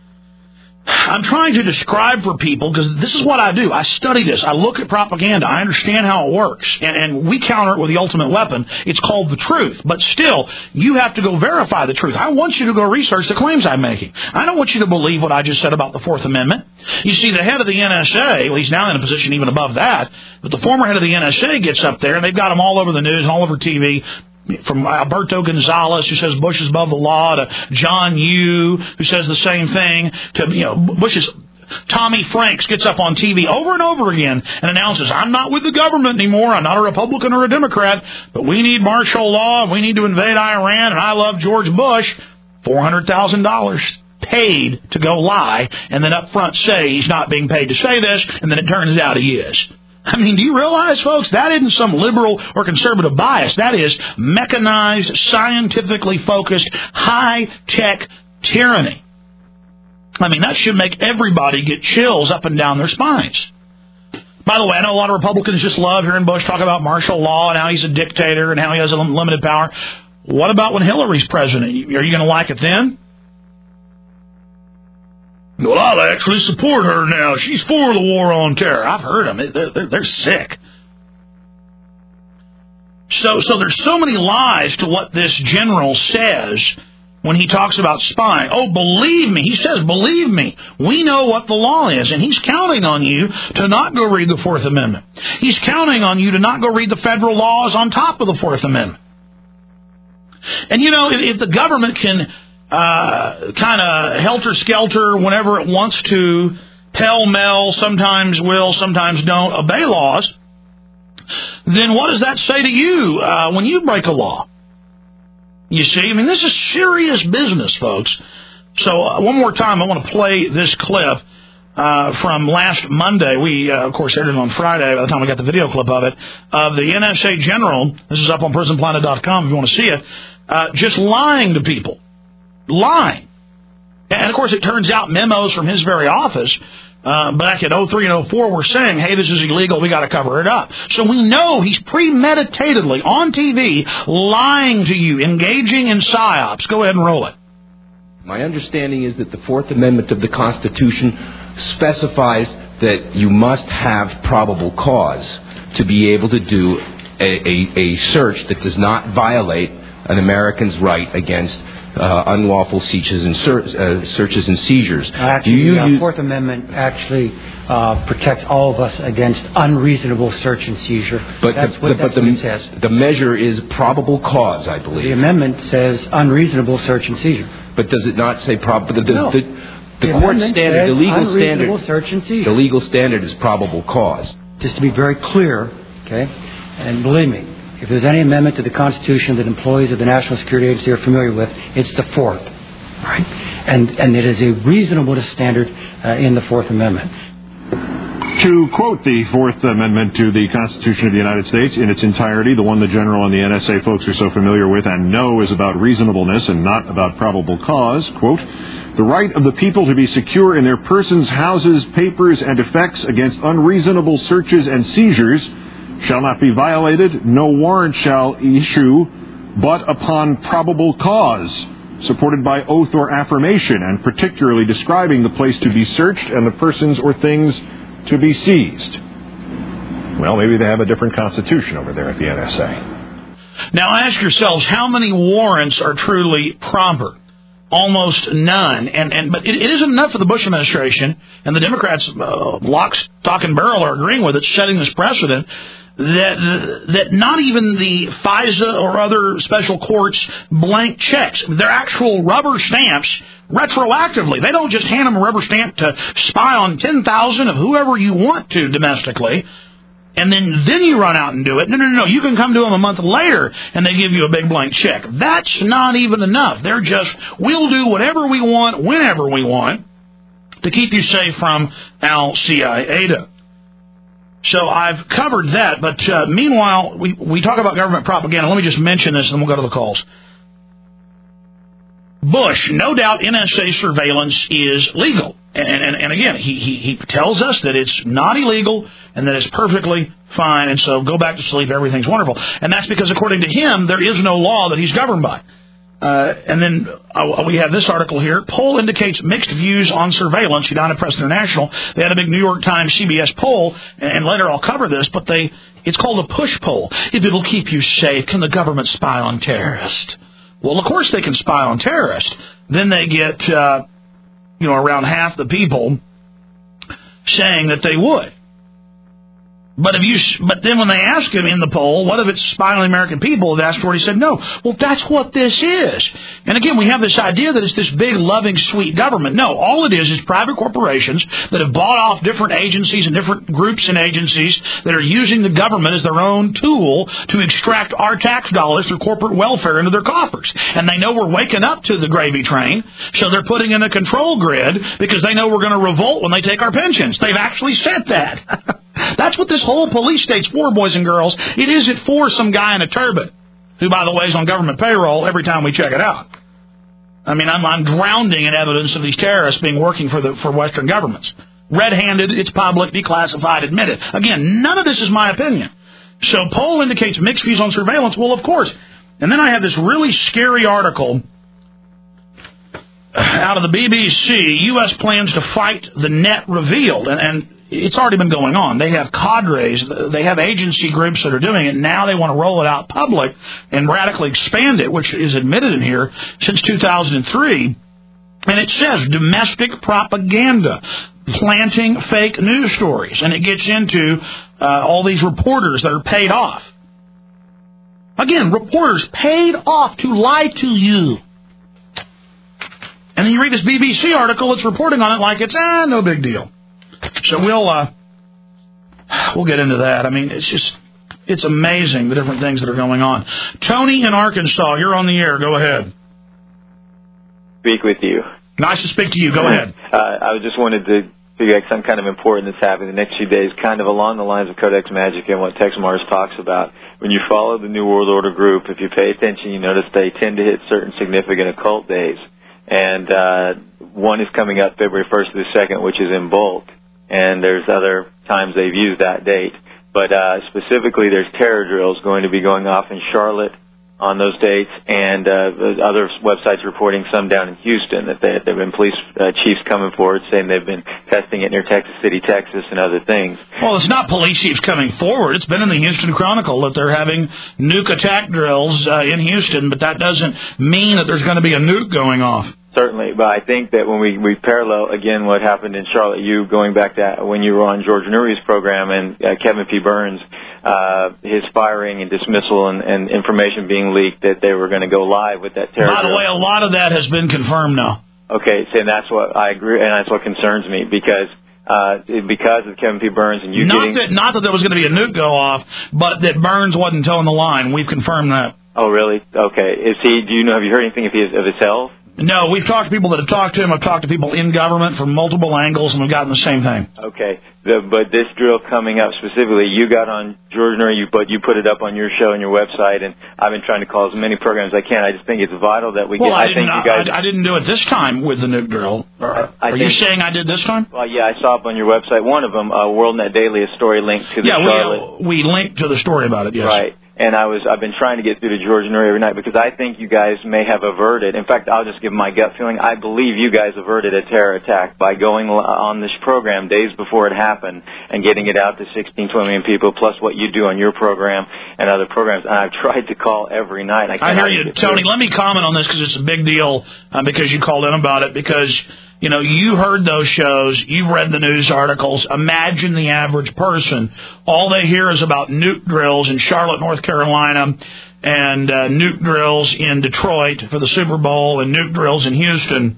S2: I'm trying to describe for people, because this is what I do. I study this. I look at propaganda. I understand how it works. And, and we counter it with the ultimate weapon. It's called the truth. But still, you have to go verify the truth. I want you to go research the claims I'm making. I don't want you to believe what I just said about the Fourth Amendment. You see, the head of the N S A, well, he's now in a position even above that, but the former head of the N S A gets up there, and they've got him all over the news and all over T V, from Alberto Gonzalez, who says Bush is above the law, to John Yoo, who says the same thing, to, you know, Bush's Tommy Franks gets up on T V over and over again and announces, I'm not with the government anymore, I'm not a Republican or a Democrat, but we need martial law, and we need to invade Iran, and I love George Bush. four hundred thousand dollars paid to go lie, and then up front say he's not being paid to say this, and then it turns out he is. I mean, do you realize, folks, that isn't some liberal or conservative bias. That is mechanized, scientifically focused, high-tech tyranny. I mean, that should make everybody get chills up and down their spines. By the way, I know a lot of Republicans just love hearing Bush talk about martial law and how he's a dictator and how he has unlimited power. What about when Hillary's president? Are you going to like it then? Well, I'll actually support her now. She's for the war on terror. I've heard them. They're, they're, they're sick. So, so there's so many lies to what this general says when he talks about spying. Oh, believe me. He says, believe me. We know what the law is. And he's counting on you to not go read the Fourth Amendment. He's counting on you to not go read the federal laws on top of the Fourth Amendment. And, you know, if, if the government can uh, kind of helter-skelter whenever it wants to, pell-mell, sometimes will, sometimes don't, obey laws, then what does that say to you uh, when you break a law? You see, I mean, this is serious business, folks. So uh, one more time, I want to play this clip uh, from last Monday. We, uh, of course, aired it on Friday by the time we got the video clip of it, of the N S A general. This is up on prison planet dot com if you want to see it, uh, just lying to people. Lying. And, of course, it turns out memos from his very office Uh, back in oh three and oh four, we're saying, hey, this is illegal, we got to cover it up. So we know he's premeditatedly on T V lying to you, engaging in psyops. Go ahead and roll it.
S12: My understanding is that the Fourth Amendment of the Constitution specifies that you must have probable cause to be able to do a, a, a search that does not violate an American's right against Uh, unlawful searches and, ser- uh, searches and seizures.
S13: Actually,
S12: you,
S13: the
S12: you,
S13: Fourth Amendment actually uh, protects all of us against unreasonable search and seizure.
S12: But
S13: that's
S12: the,
S13: what,
S12: the,
S13: that's
S12: but
S13: what
S12: the,
S13: it says.
S12: The measure is probable cause, I believe.
S13: The amendment says unreasonable search and seizure.
S12: But does it not say probable? The, the,
S13: no.
S12: the, the, the court standard, the legal standard,
S13: search and seizure.
S12: The legal standard is probable cause.
S13: Just to be very clear, okay, and believe me, if there's any amendment to the Constitution that employees of the National Security Agency are familiar with, it's the Fourth. Right, and and it is a reasonable standard uh, in the Fourth Amendment.
S14: To quote the Fourth Amendment to the Constitution of the United States in its entirety, the one the General and the N S A folks are so familiar with and know is about reasonableness and not about probable cause, quote, the right of the people to be secure in their persons, houses, papers, and effects against unreasonable searches and seizures shall not be violated, no warrant shall issue, but upon probable cause, supported by oath or affirmation, and particularly describing the place to be searched and the persons or things to be seized. Well, maybe they have a different constitution over there at the N S A.
S2: Now ask yourselves, how many warrants are truly proper? Almost none. And, and but it, it isn't enough for the Bush administration, and the Democrats, uh, lock, stock, and barrel are agreeing with it, setting this precedent that that not even the FISA or other special courts blank checks. They're actual rubber stamps retroactively. They don't just hand them a rubber stamp to spy on ten thousand of whoever you want to domestically, and then, then you run out and do it. No, no, no, no. You can come to them a month later, and they give you a big blank check. That's not even enough. They're just, we'll do whatever we want, whenever we want, to keep you safe from Al-Qaeda. So I've covered that, but uh, meanwhile, we, we talk about government propaganda. Let me just mention this, and then we'll go to the calls. Bush, no doubt N S A surveillance is legal. And, and, and again, he, he, he tells us that it's not illegal and that it's perfectly fine, and so go back to sleep, everything's wonderful. And that's because, according to him, there is no law that he's governed by. Uh, and then uh, we have this article here. Poll indicates mixed views on surveillance. United Press International. They had a big New York Times C B S poll, and later I'll cover this, but they it's called a push poll. If it'll keep you safe, can the government spy on terrorists? Well, of course they can spy on terrorists. Then they get, uh, you know, around half the people saying that they would. But if you, but then when they ask him in the poll, what if it's spying on the American people, they asked for it, he said no. Well, that's what this is. And again, we have this idea that it's this big, loving, sweet government. No, all it is is private corporations that have bought off different agencies and different groups and agencies that are using the government as their own tool to extract our tax dollars through corporate welfare into their coffers. And they know we're waking up to the gravy train, so they're putting in a control grid because they know we're going to revolt when they take our pensions. They've actually said that. That's what this whole police state's for, boys and girls. It isn't for some guy in a turban, who, by the way, is on government payroll every time we check it out. I mean, I'm, I'm drowning in evidence of these terrorists being working for the for Western governments. Red-handed, it's public, declassified, admitted. Again, none of this is my opinion. So poll indicates mixed views on surveillance. Well, of course. And then I have this really scary article out of the B B C, U S plans to fight the net revealed, and, and it's already been going on. They have cadres, they have agency groups that are doing it. Now they want to roll it out public and radically expand it, which is admitted in here since two thousand three. And it says domestic propaganda, planting fake news stories, and it gets into uh, all these reporters that are paid off. Again, reporters paid off to lie to you. And then you read this B B C article that's reporting on it like it's, ah, no big deal. So we'll, uh, we'll get into that. I mean, it's just, it's amazing the different things that are going on. Tony in Arkansas, you're on the air. Go ahead.
S15: Speak with you.
S2: Nice to speak to you. Go ahead.
S15: Uh, I just wanted to figure out something kind of important that's happening the next few days, kind of along the lines of Codex Magic and what Tex Mars talks about. When you follow the New World Order group, if you pay attention, you notice they tend to hit certain significant occult days. And uh, one is coming up February first to the second, which is in Bolt. And there's other times they've used that date. But uh, specifically, there's terror drills going to be going off in Charlotte on those dates, and uh, other websites reporting some down in Houston that they, there have been police uh, chiefs coming forward saying they've been testing it near Texas City, Texas, and other things.
S2: Well, it's not police chiefs coming forward. It's been in the Houston Chronicle that they're having nuke attack drills uh, in Houston, but that doesn't mean that there's going to be a nuke going off.
S15: Certainly, but I think that when we, we parallel, again, what happened in Charlotte, you going back to when you were on George Nuri's program and uh, Kevin P. Burns, uh, his firing and dismissal and, and information being leaked that they were going to go live with that terror.
S2: By the way, a lot of that has been confirmed now.
S15: Okay, so that's what I agree, and that's what concerns me, because uh, because of Kevin P. Burns and you
S2: not
S15: getting...
S2: That, not that there was going to be a nuke go off, but that Burns wasn't towing the line. We've confirmed that.
S15: Oh, really? Okay. Is he? Do you know? Have you heard anything of his, of his health?
S2: No, we've talked to people that have talked to him. I've talked to people in government from multiple angles, and we've gotten the same thing.
S15: Okay. The, but this drill coming up specifically, you got on George Nuri, you put, you put it up on your show and your website, and I've been trying to call as many programs as I can. I just think it's vital that we
S2: well,
S15: get...
S2: I,
S15: I think you guys...
S2: I, I didn't do it this time with the nuke drill. Are,
S15: I
S2: are
S15: think,
S2: you saying I did this time?
S15: Well, yeah, I saw up on your website one of them, uh, WorldNet Daily, a story linked to the
S2: yeah,
S15: Charlotte...
S2: Yeah, we, uh, we linked to the story about it, yes.
S15: Right. And I was, I've been trying to get through to George Nuri every night because I think you guys may have averted. In fact, I'll just give my gut feeling. I believe you guys averted a terror attack by going on this program days before it happened and getting it out to sixteen, twenty million people, plus what you do on your program and other programs. And I've tried to call every night. I,
S2: I hear you, Tony. Let me comment on this because it's a big deal uh, because you called in about it because, you know, you heard those shows, you've read the news articles. Imagine the average person. All they hear is about nuke drills in Charlotte, North Carolina, and uh, nuke drills in Detroit for the Super Bowl and nuke drills in Houston.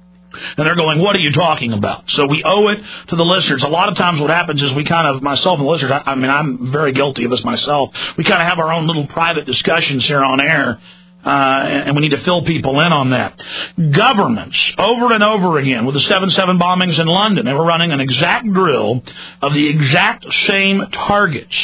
S2: And they're going, what are you talking about? So we owe it to the listeners. A lot of times what happens is we kind of, myself and the listeners, I, I mean, I'm very guilty of this myself. We kind of have our own little private discussions here on air. Uh, and we need to fill people in on that. Governments, over and over again, with the seven seven bombings in London, they were running an exact drill of the exact same targets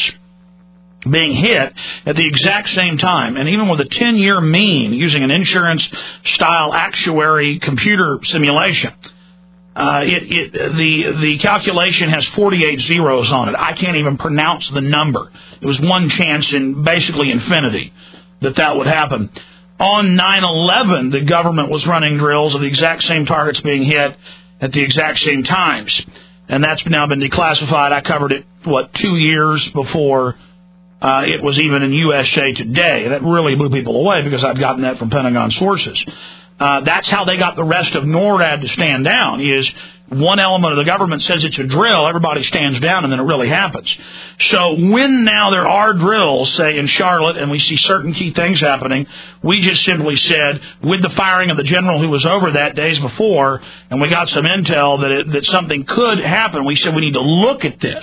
S2: being hit at the exact same time. And even with a ten-year mean, using an insurance-style actuary computer simulation, uh, it, it, the, the calculation has forty-eight zeros on it. I can't even pronounce the number. It was one chance in basically infinity that that would happen. On nine eleven, the government was running drills of the exact same targets being hit at the exact same times. And that's now been declassified. I covered it, what, two years before uh, it was even in U S A Today. That really blew people away because I'd gotten that from Pentagon sources. Uh, that's how they got the rest of NORAD to stand down, is one element of the government says it's a drill, everybody stands down, and then it really happens. So when now there are drills, say in Charlotte, and we see certain key things happening, we just simply said, with the firing of the general who was over that days before, and we got some intel that it, that something could happen, we said we need to look at this.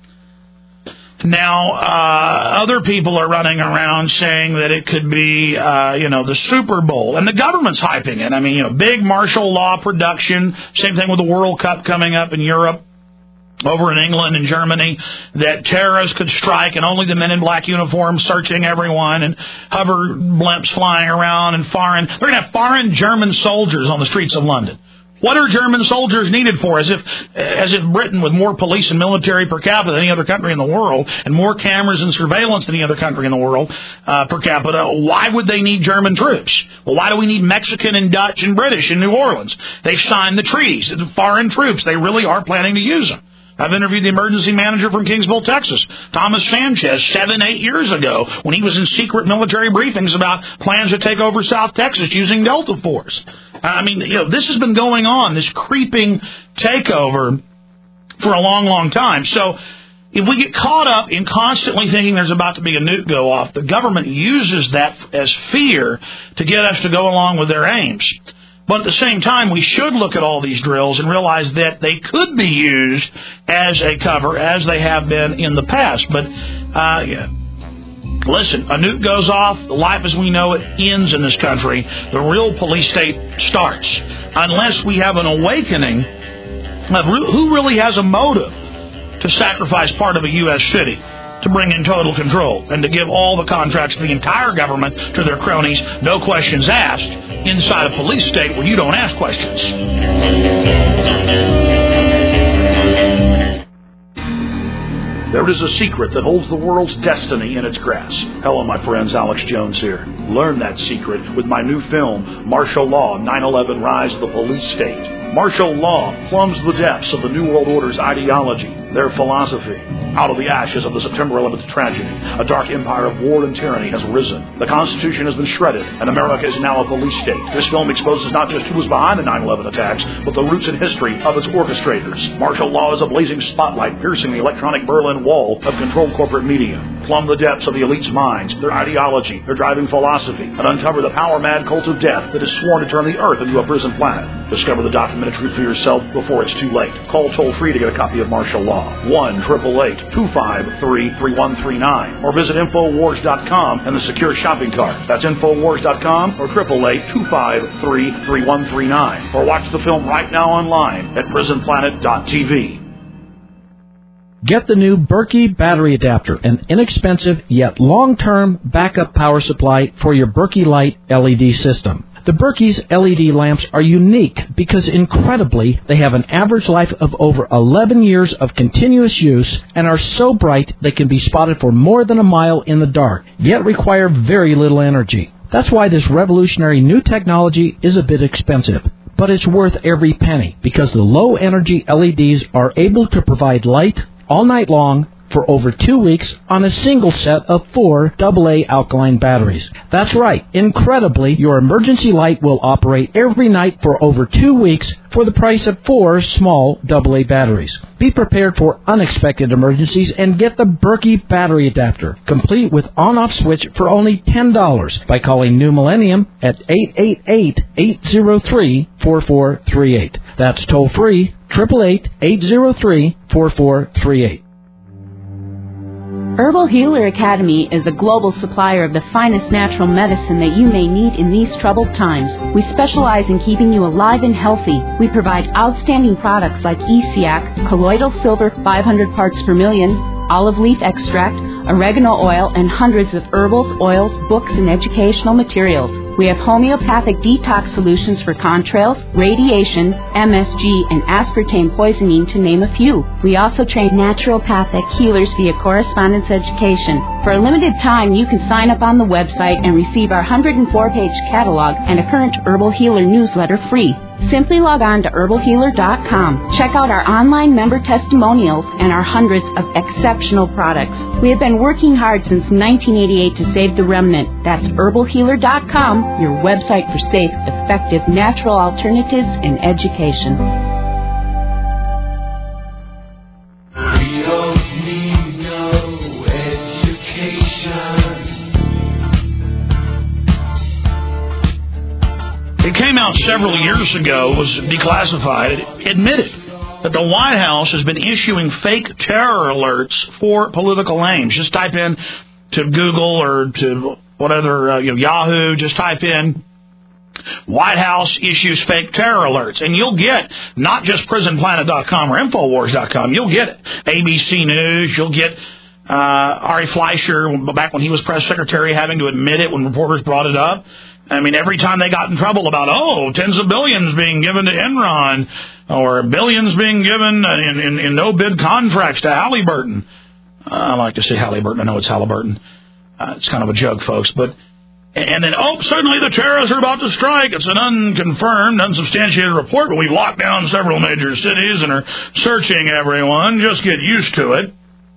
S2: Now, uh, other people are running around saying that it could be, uh, you know, the Super Bowl. And the government's hyping it. I mean, you know, big martial law production. Same thing with the World Cup coming up in Europe, over in England and Germany, that terrorists could strike and only the men in black uniforms searching everyone and hover blimps flying around and foreign. They're going to have foreign German soldiers on the streets of London. What are German soldiers needed for? As if, as if Britain, with more police and military per capita than any other country in the world, and more cameras and surveillance than any other country in the world uh, per capita, why would they need German troops? Well, why do we need Mexican and Dutch and British in New Orleans? They've signed the treaties. The foreign troops, they really are planning to use them. I've interviewed the emergency manager from Kingsville, Texas, Thomas Sanchez, seven, eight years ago, when he was in secret military briefings about plans to take over South Texas using Delta Force. I mean, you know, this has been going on, this creeping takeover, for a long, long time. So if we get caught up in constantly thinking there's about to be a nuke go off, the government uses that as fear to get us to go along with their aims. But at the same time, we should look at all these drills and realize that they could be used as a cover, as they have been in the past. But, uh, yeah. Listen, a nuke goes off, life as we know it ends in this country. The real police state starts. Unless we have an awakening of who really has a motive to sacrifice part of a U S city, to bring in total control, and to give all the contracts to the entire government to their cronies, no questions asked, inside a police state where you don't ask questions. There is a secret that holds the world's destiny in its grasp. Hello, my friends. Alex Jones here. Learn that secret with my new film, Martial Law, nine eleven Rise of the Police State. Martial law plumbs the depths of the New World Order's ideology, their philosophy. Out of the ashes of the September eleventh tragedy, a dark empire of war and tyranny has risen. The Constitution has been shredded, and America is now a police state. This film exposes not just who was behind the nine eleven attacks, but the roots and history of its orchestrators. Martial law is a blazing spotlight piercing the electronic Berlin Wall of controlled corporate media. Plumb the depths of the elite's minds, their ideology, their driving philosophy, and uncover the power-mad cult of death that is sworn to turn the earth into a prison planet. Discover the documentary truth for yourself before it's too late. Call toll-free to get a copy of Martial Law. one eight eight eight, two five three, three one three nine. Or visit Infowars dot com and the secure shopping cart. That's Infowars dot com or eight eight eight, two five three, three one three nine. Or watch the film right now online at prison planet dot t v.
S10: Get the new Berkey battery adapter, an inexpensive yet long-term backup power supply for your Berkey Light L E D system. The Berkey's L E D lamps are unique because, incredibly, they have an average life of over eleven years of continuous use and are so bright they can be spotted for more than a mile in the dark, yet require very little energy. That's why this revolutionary new technology is a bit expensive. But it's worth every penny because the low-energy L E Ds are able to provide light all night long for over two weeks on a single set of four double A alkaline batteries. That's right. Incredibly, your emergency light will operate every night for over two weeks for the price of four small double A batteries. Be prepared for unexpected emergencies and get the Berkey battery adapter, complete with on-off switch for only ten dollars by calling New Millennium at eight eight eight, eight zero three, four four three eight. That's toll-free, eight eight eight, eight zero three, four four three eight.
S16: Herbal Healer Academy is a global supplier of the finest natural medicine that you may need in these troubled times. We specialize in keeping you alive and healthy. We provide outstanding products like E C A C, colloidal silver five hundred parts per million, olive leaf extract, oregano oil, and hundreds of herbals, oils, books, and educational materials. We have homeopathic detox solutions for contrails, radiation, M S G, and aspartame poisoning, to name a few. We also train naturopathic healers via correspondence education. For a limited time, you can sign up on the website and receive our one hundred four page catalog and a current Herbal Healer newsletter free. Simply log on to herbal healer dot com. Check out our online member testimonials and our hundreds of exceptional products. We have been working hard since nineteen eighty-eight to save the remnant. That's herbal healer dot com, your website for safe, effective, natural alternatives in education.
S17: We don't need no education.
S2: It came out several years ago, was declassified. It admitted that the White House has been issuing fake terror alerts for political aims. Just type in to Google or to whatever, uh, you know, Yahoo, just type in White House issues fake terror alerts, and you'll get not just prison planet dot com or Infowars dot com. You'll get it. A B C News, you'll get Uh, Ari Fleischer, back when he was press secretary, having to admit it when reporters brought it up. I mean, every time they got in trouble about, oh, tens of billions being given to Enron or billions being given in, in, in no-bid contracts to Halliburton. Uh, I like to say Halliburton. I know it's Halliburton. Uh, it's kind of a joke, folks. But And then, oh, suddenly the terrorists are about to strike. It's an unconfirmed, unsubstantiated report, but we've locked down several major cities and are searching everyone. Just get used to it.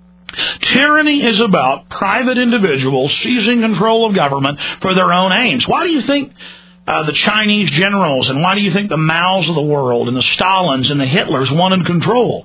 S2: Tyranny is about private individuals seizing control of government for their own aims. Why do you think uh, the Chinese generals and why do you think the Maos of the world and the Stalins and the Hitlers wanted control?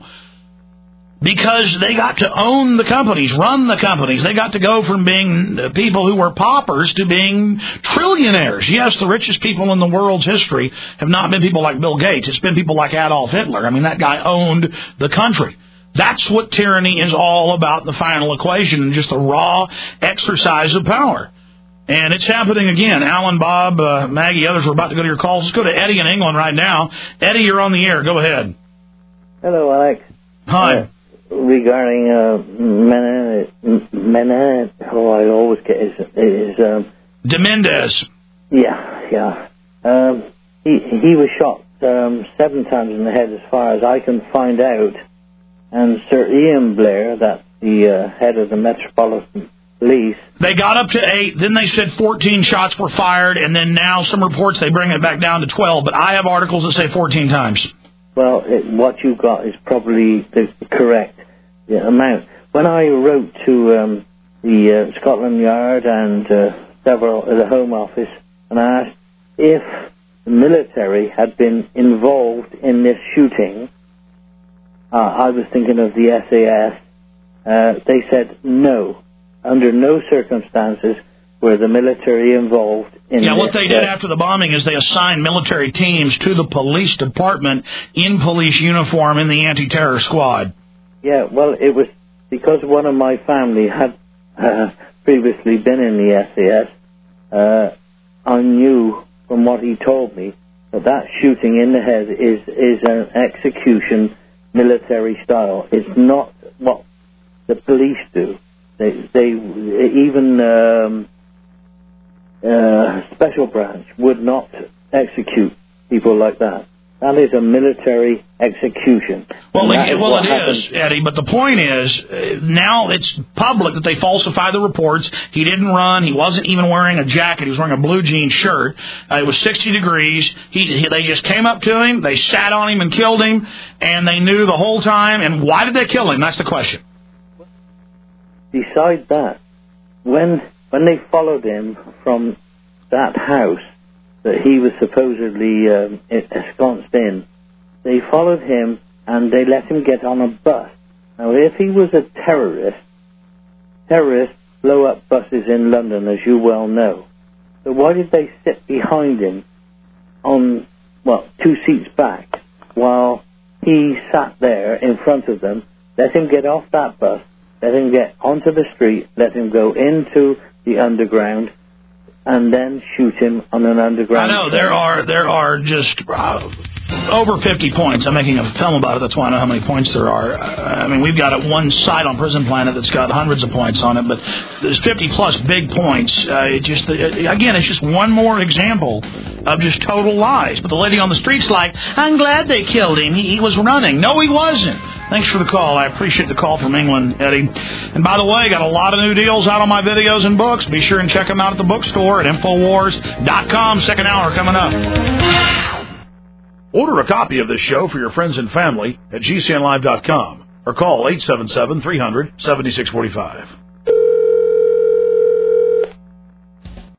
S2: Because they got to own the companies, run the companies. They got to go from being people who were paupers to being trillionaires. Yes, the richest people in the world's history have not been people like Bill Gates. It's been people like Adolf Hitler. I mean, that guy owned the country. That's what tyranny is all about in the final equation, and just the raw exercise of power. And it's happening again. Alan, Bob, uh, Maggie, others are about to go to your calls. Let's go to Eddie in England right now. Eddie, you're on the air. Go ahead.
S18: Hello, Alex.
S2: Hi.
S18: Uh, regarding uh, Menendez, Menendez, oh, I always get his, his um,
S2: Demendez.
S18: Yeah, yeah. Um, he he was shot um, seven times in the head, as far as I can find out. And Sir Ian Blair, that's the uh, head of the Metropolitan Police.
S2: They got up to eight, then they said fourteen shots were fired, and then now some reports they bring it back down to twelve. But I have articles that say fourteen times.
S18: Well, it, what you got is probably the correct yeah, amount. When I wrote to um, the uh, Scotland Yard and uh, several uh, the Home Office and asked if the military had been involved in this shooting, uh, I was thinking of the S A S. Uh, they said no, under no circumstances were the military involved in
S2: Yeah, what
S18: this,
S2: they did
S18: uh,
S2: after the bombing is they assigned military teams to the police department in police uniform in the anti-terror squad.
S18: Yeah, well, it was because one of my family had uh, previously been in the S A S. Uh, I knew from what he told me that that shooting in the head is, is an execution military style. It's not what the police do. They, they even... Um, Uh, special branch would not execute people like that. That is a military execution.
S2: Well,
S18: And
S2: it,
S18: is
S2: well,
S18: what
S2: it
S18: happened.
S2: is, Eddie, but the point is, uh, now it's public that they falsify the reports. He didn't run. He wasn't even wearing a jacket. He was wearing a blue jean shirt. Uh, it was sixty degrees. He, he, they just came up to him, they sat on him and killed him, and they knew the whole time. And why did they kill him? That's the question.
S18: Besides that, when when they followed him from that house that he was supposedly um, ensconced in, they followed him and they let him get on a bus. Now, if he was a terrorist, terrorists blow up buses in London, as you well know. So why did they sit behind him on, well, two seats back while he sat there in front of them, let him get off that bus, let him get onto the street, let him go into the underground, and then shoot him on an underground.
S2: I know there are there are just uh, over fifty points. I'm making a film about it. That's why I know how many points there are. Uh, I mean, we've got one site on Prison Planet that's got hundreds of points on it, but there's fifty plus big points. Uh, it just it, again, it's just one more example of just total lies. But the lady on the street's like, I'm glad they killed him. He, he was running. No, he wasn't. Thanks for the call. I appreciate the call from England, Eddie. And by the way, got a lot of new deals out on my videos and books. Be sure and check them out at the bookstore at Infowars dot com. Second hour coming up. Order a copy of this show for your friends and family at G C N live dot com or call eight seven seven, three hundred, seventy-six forty-five.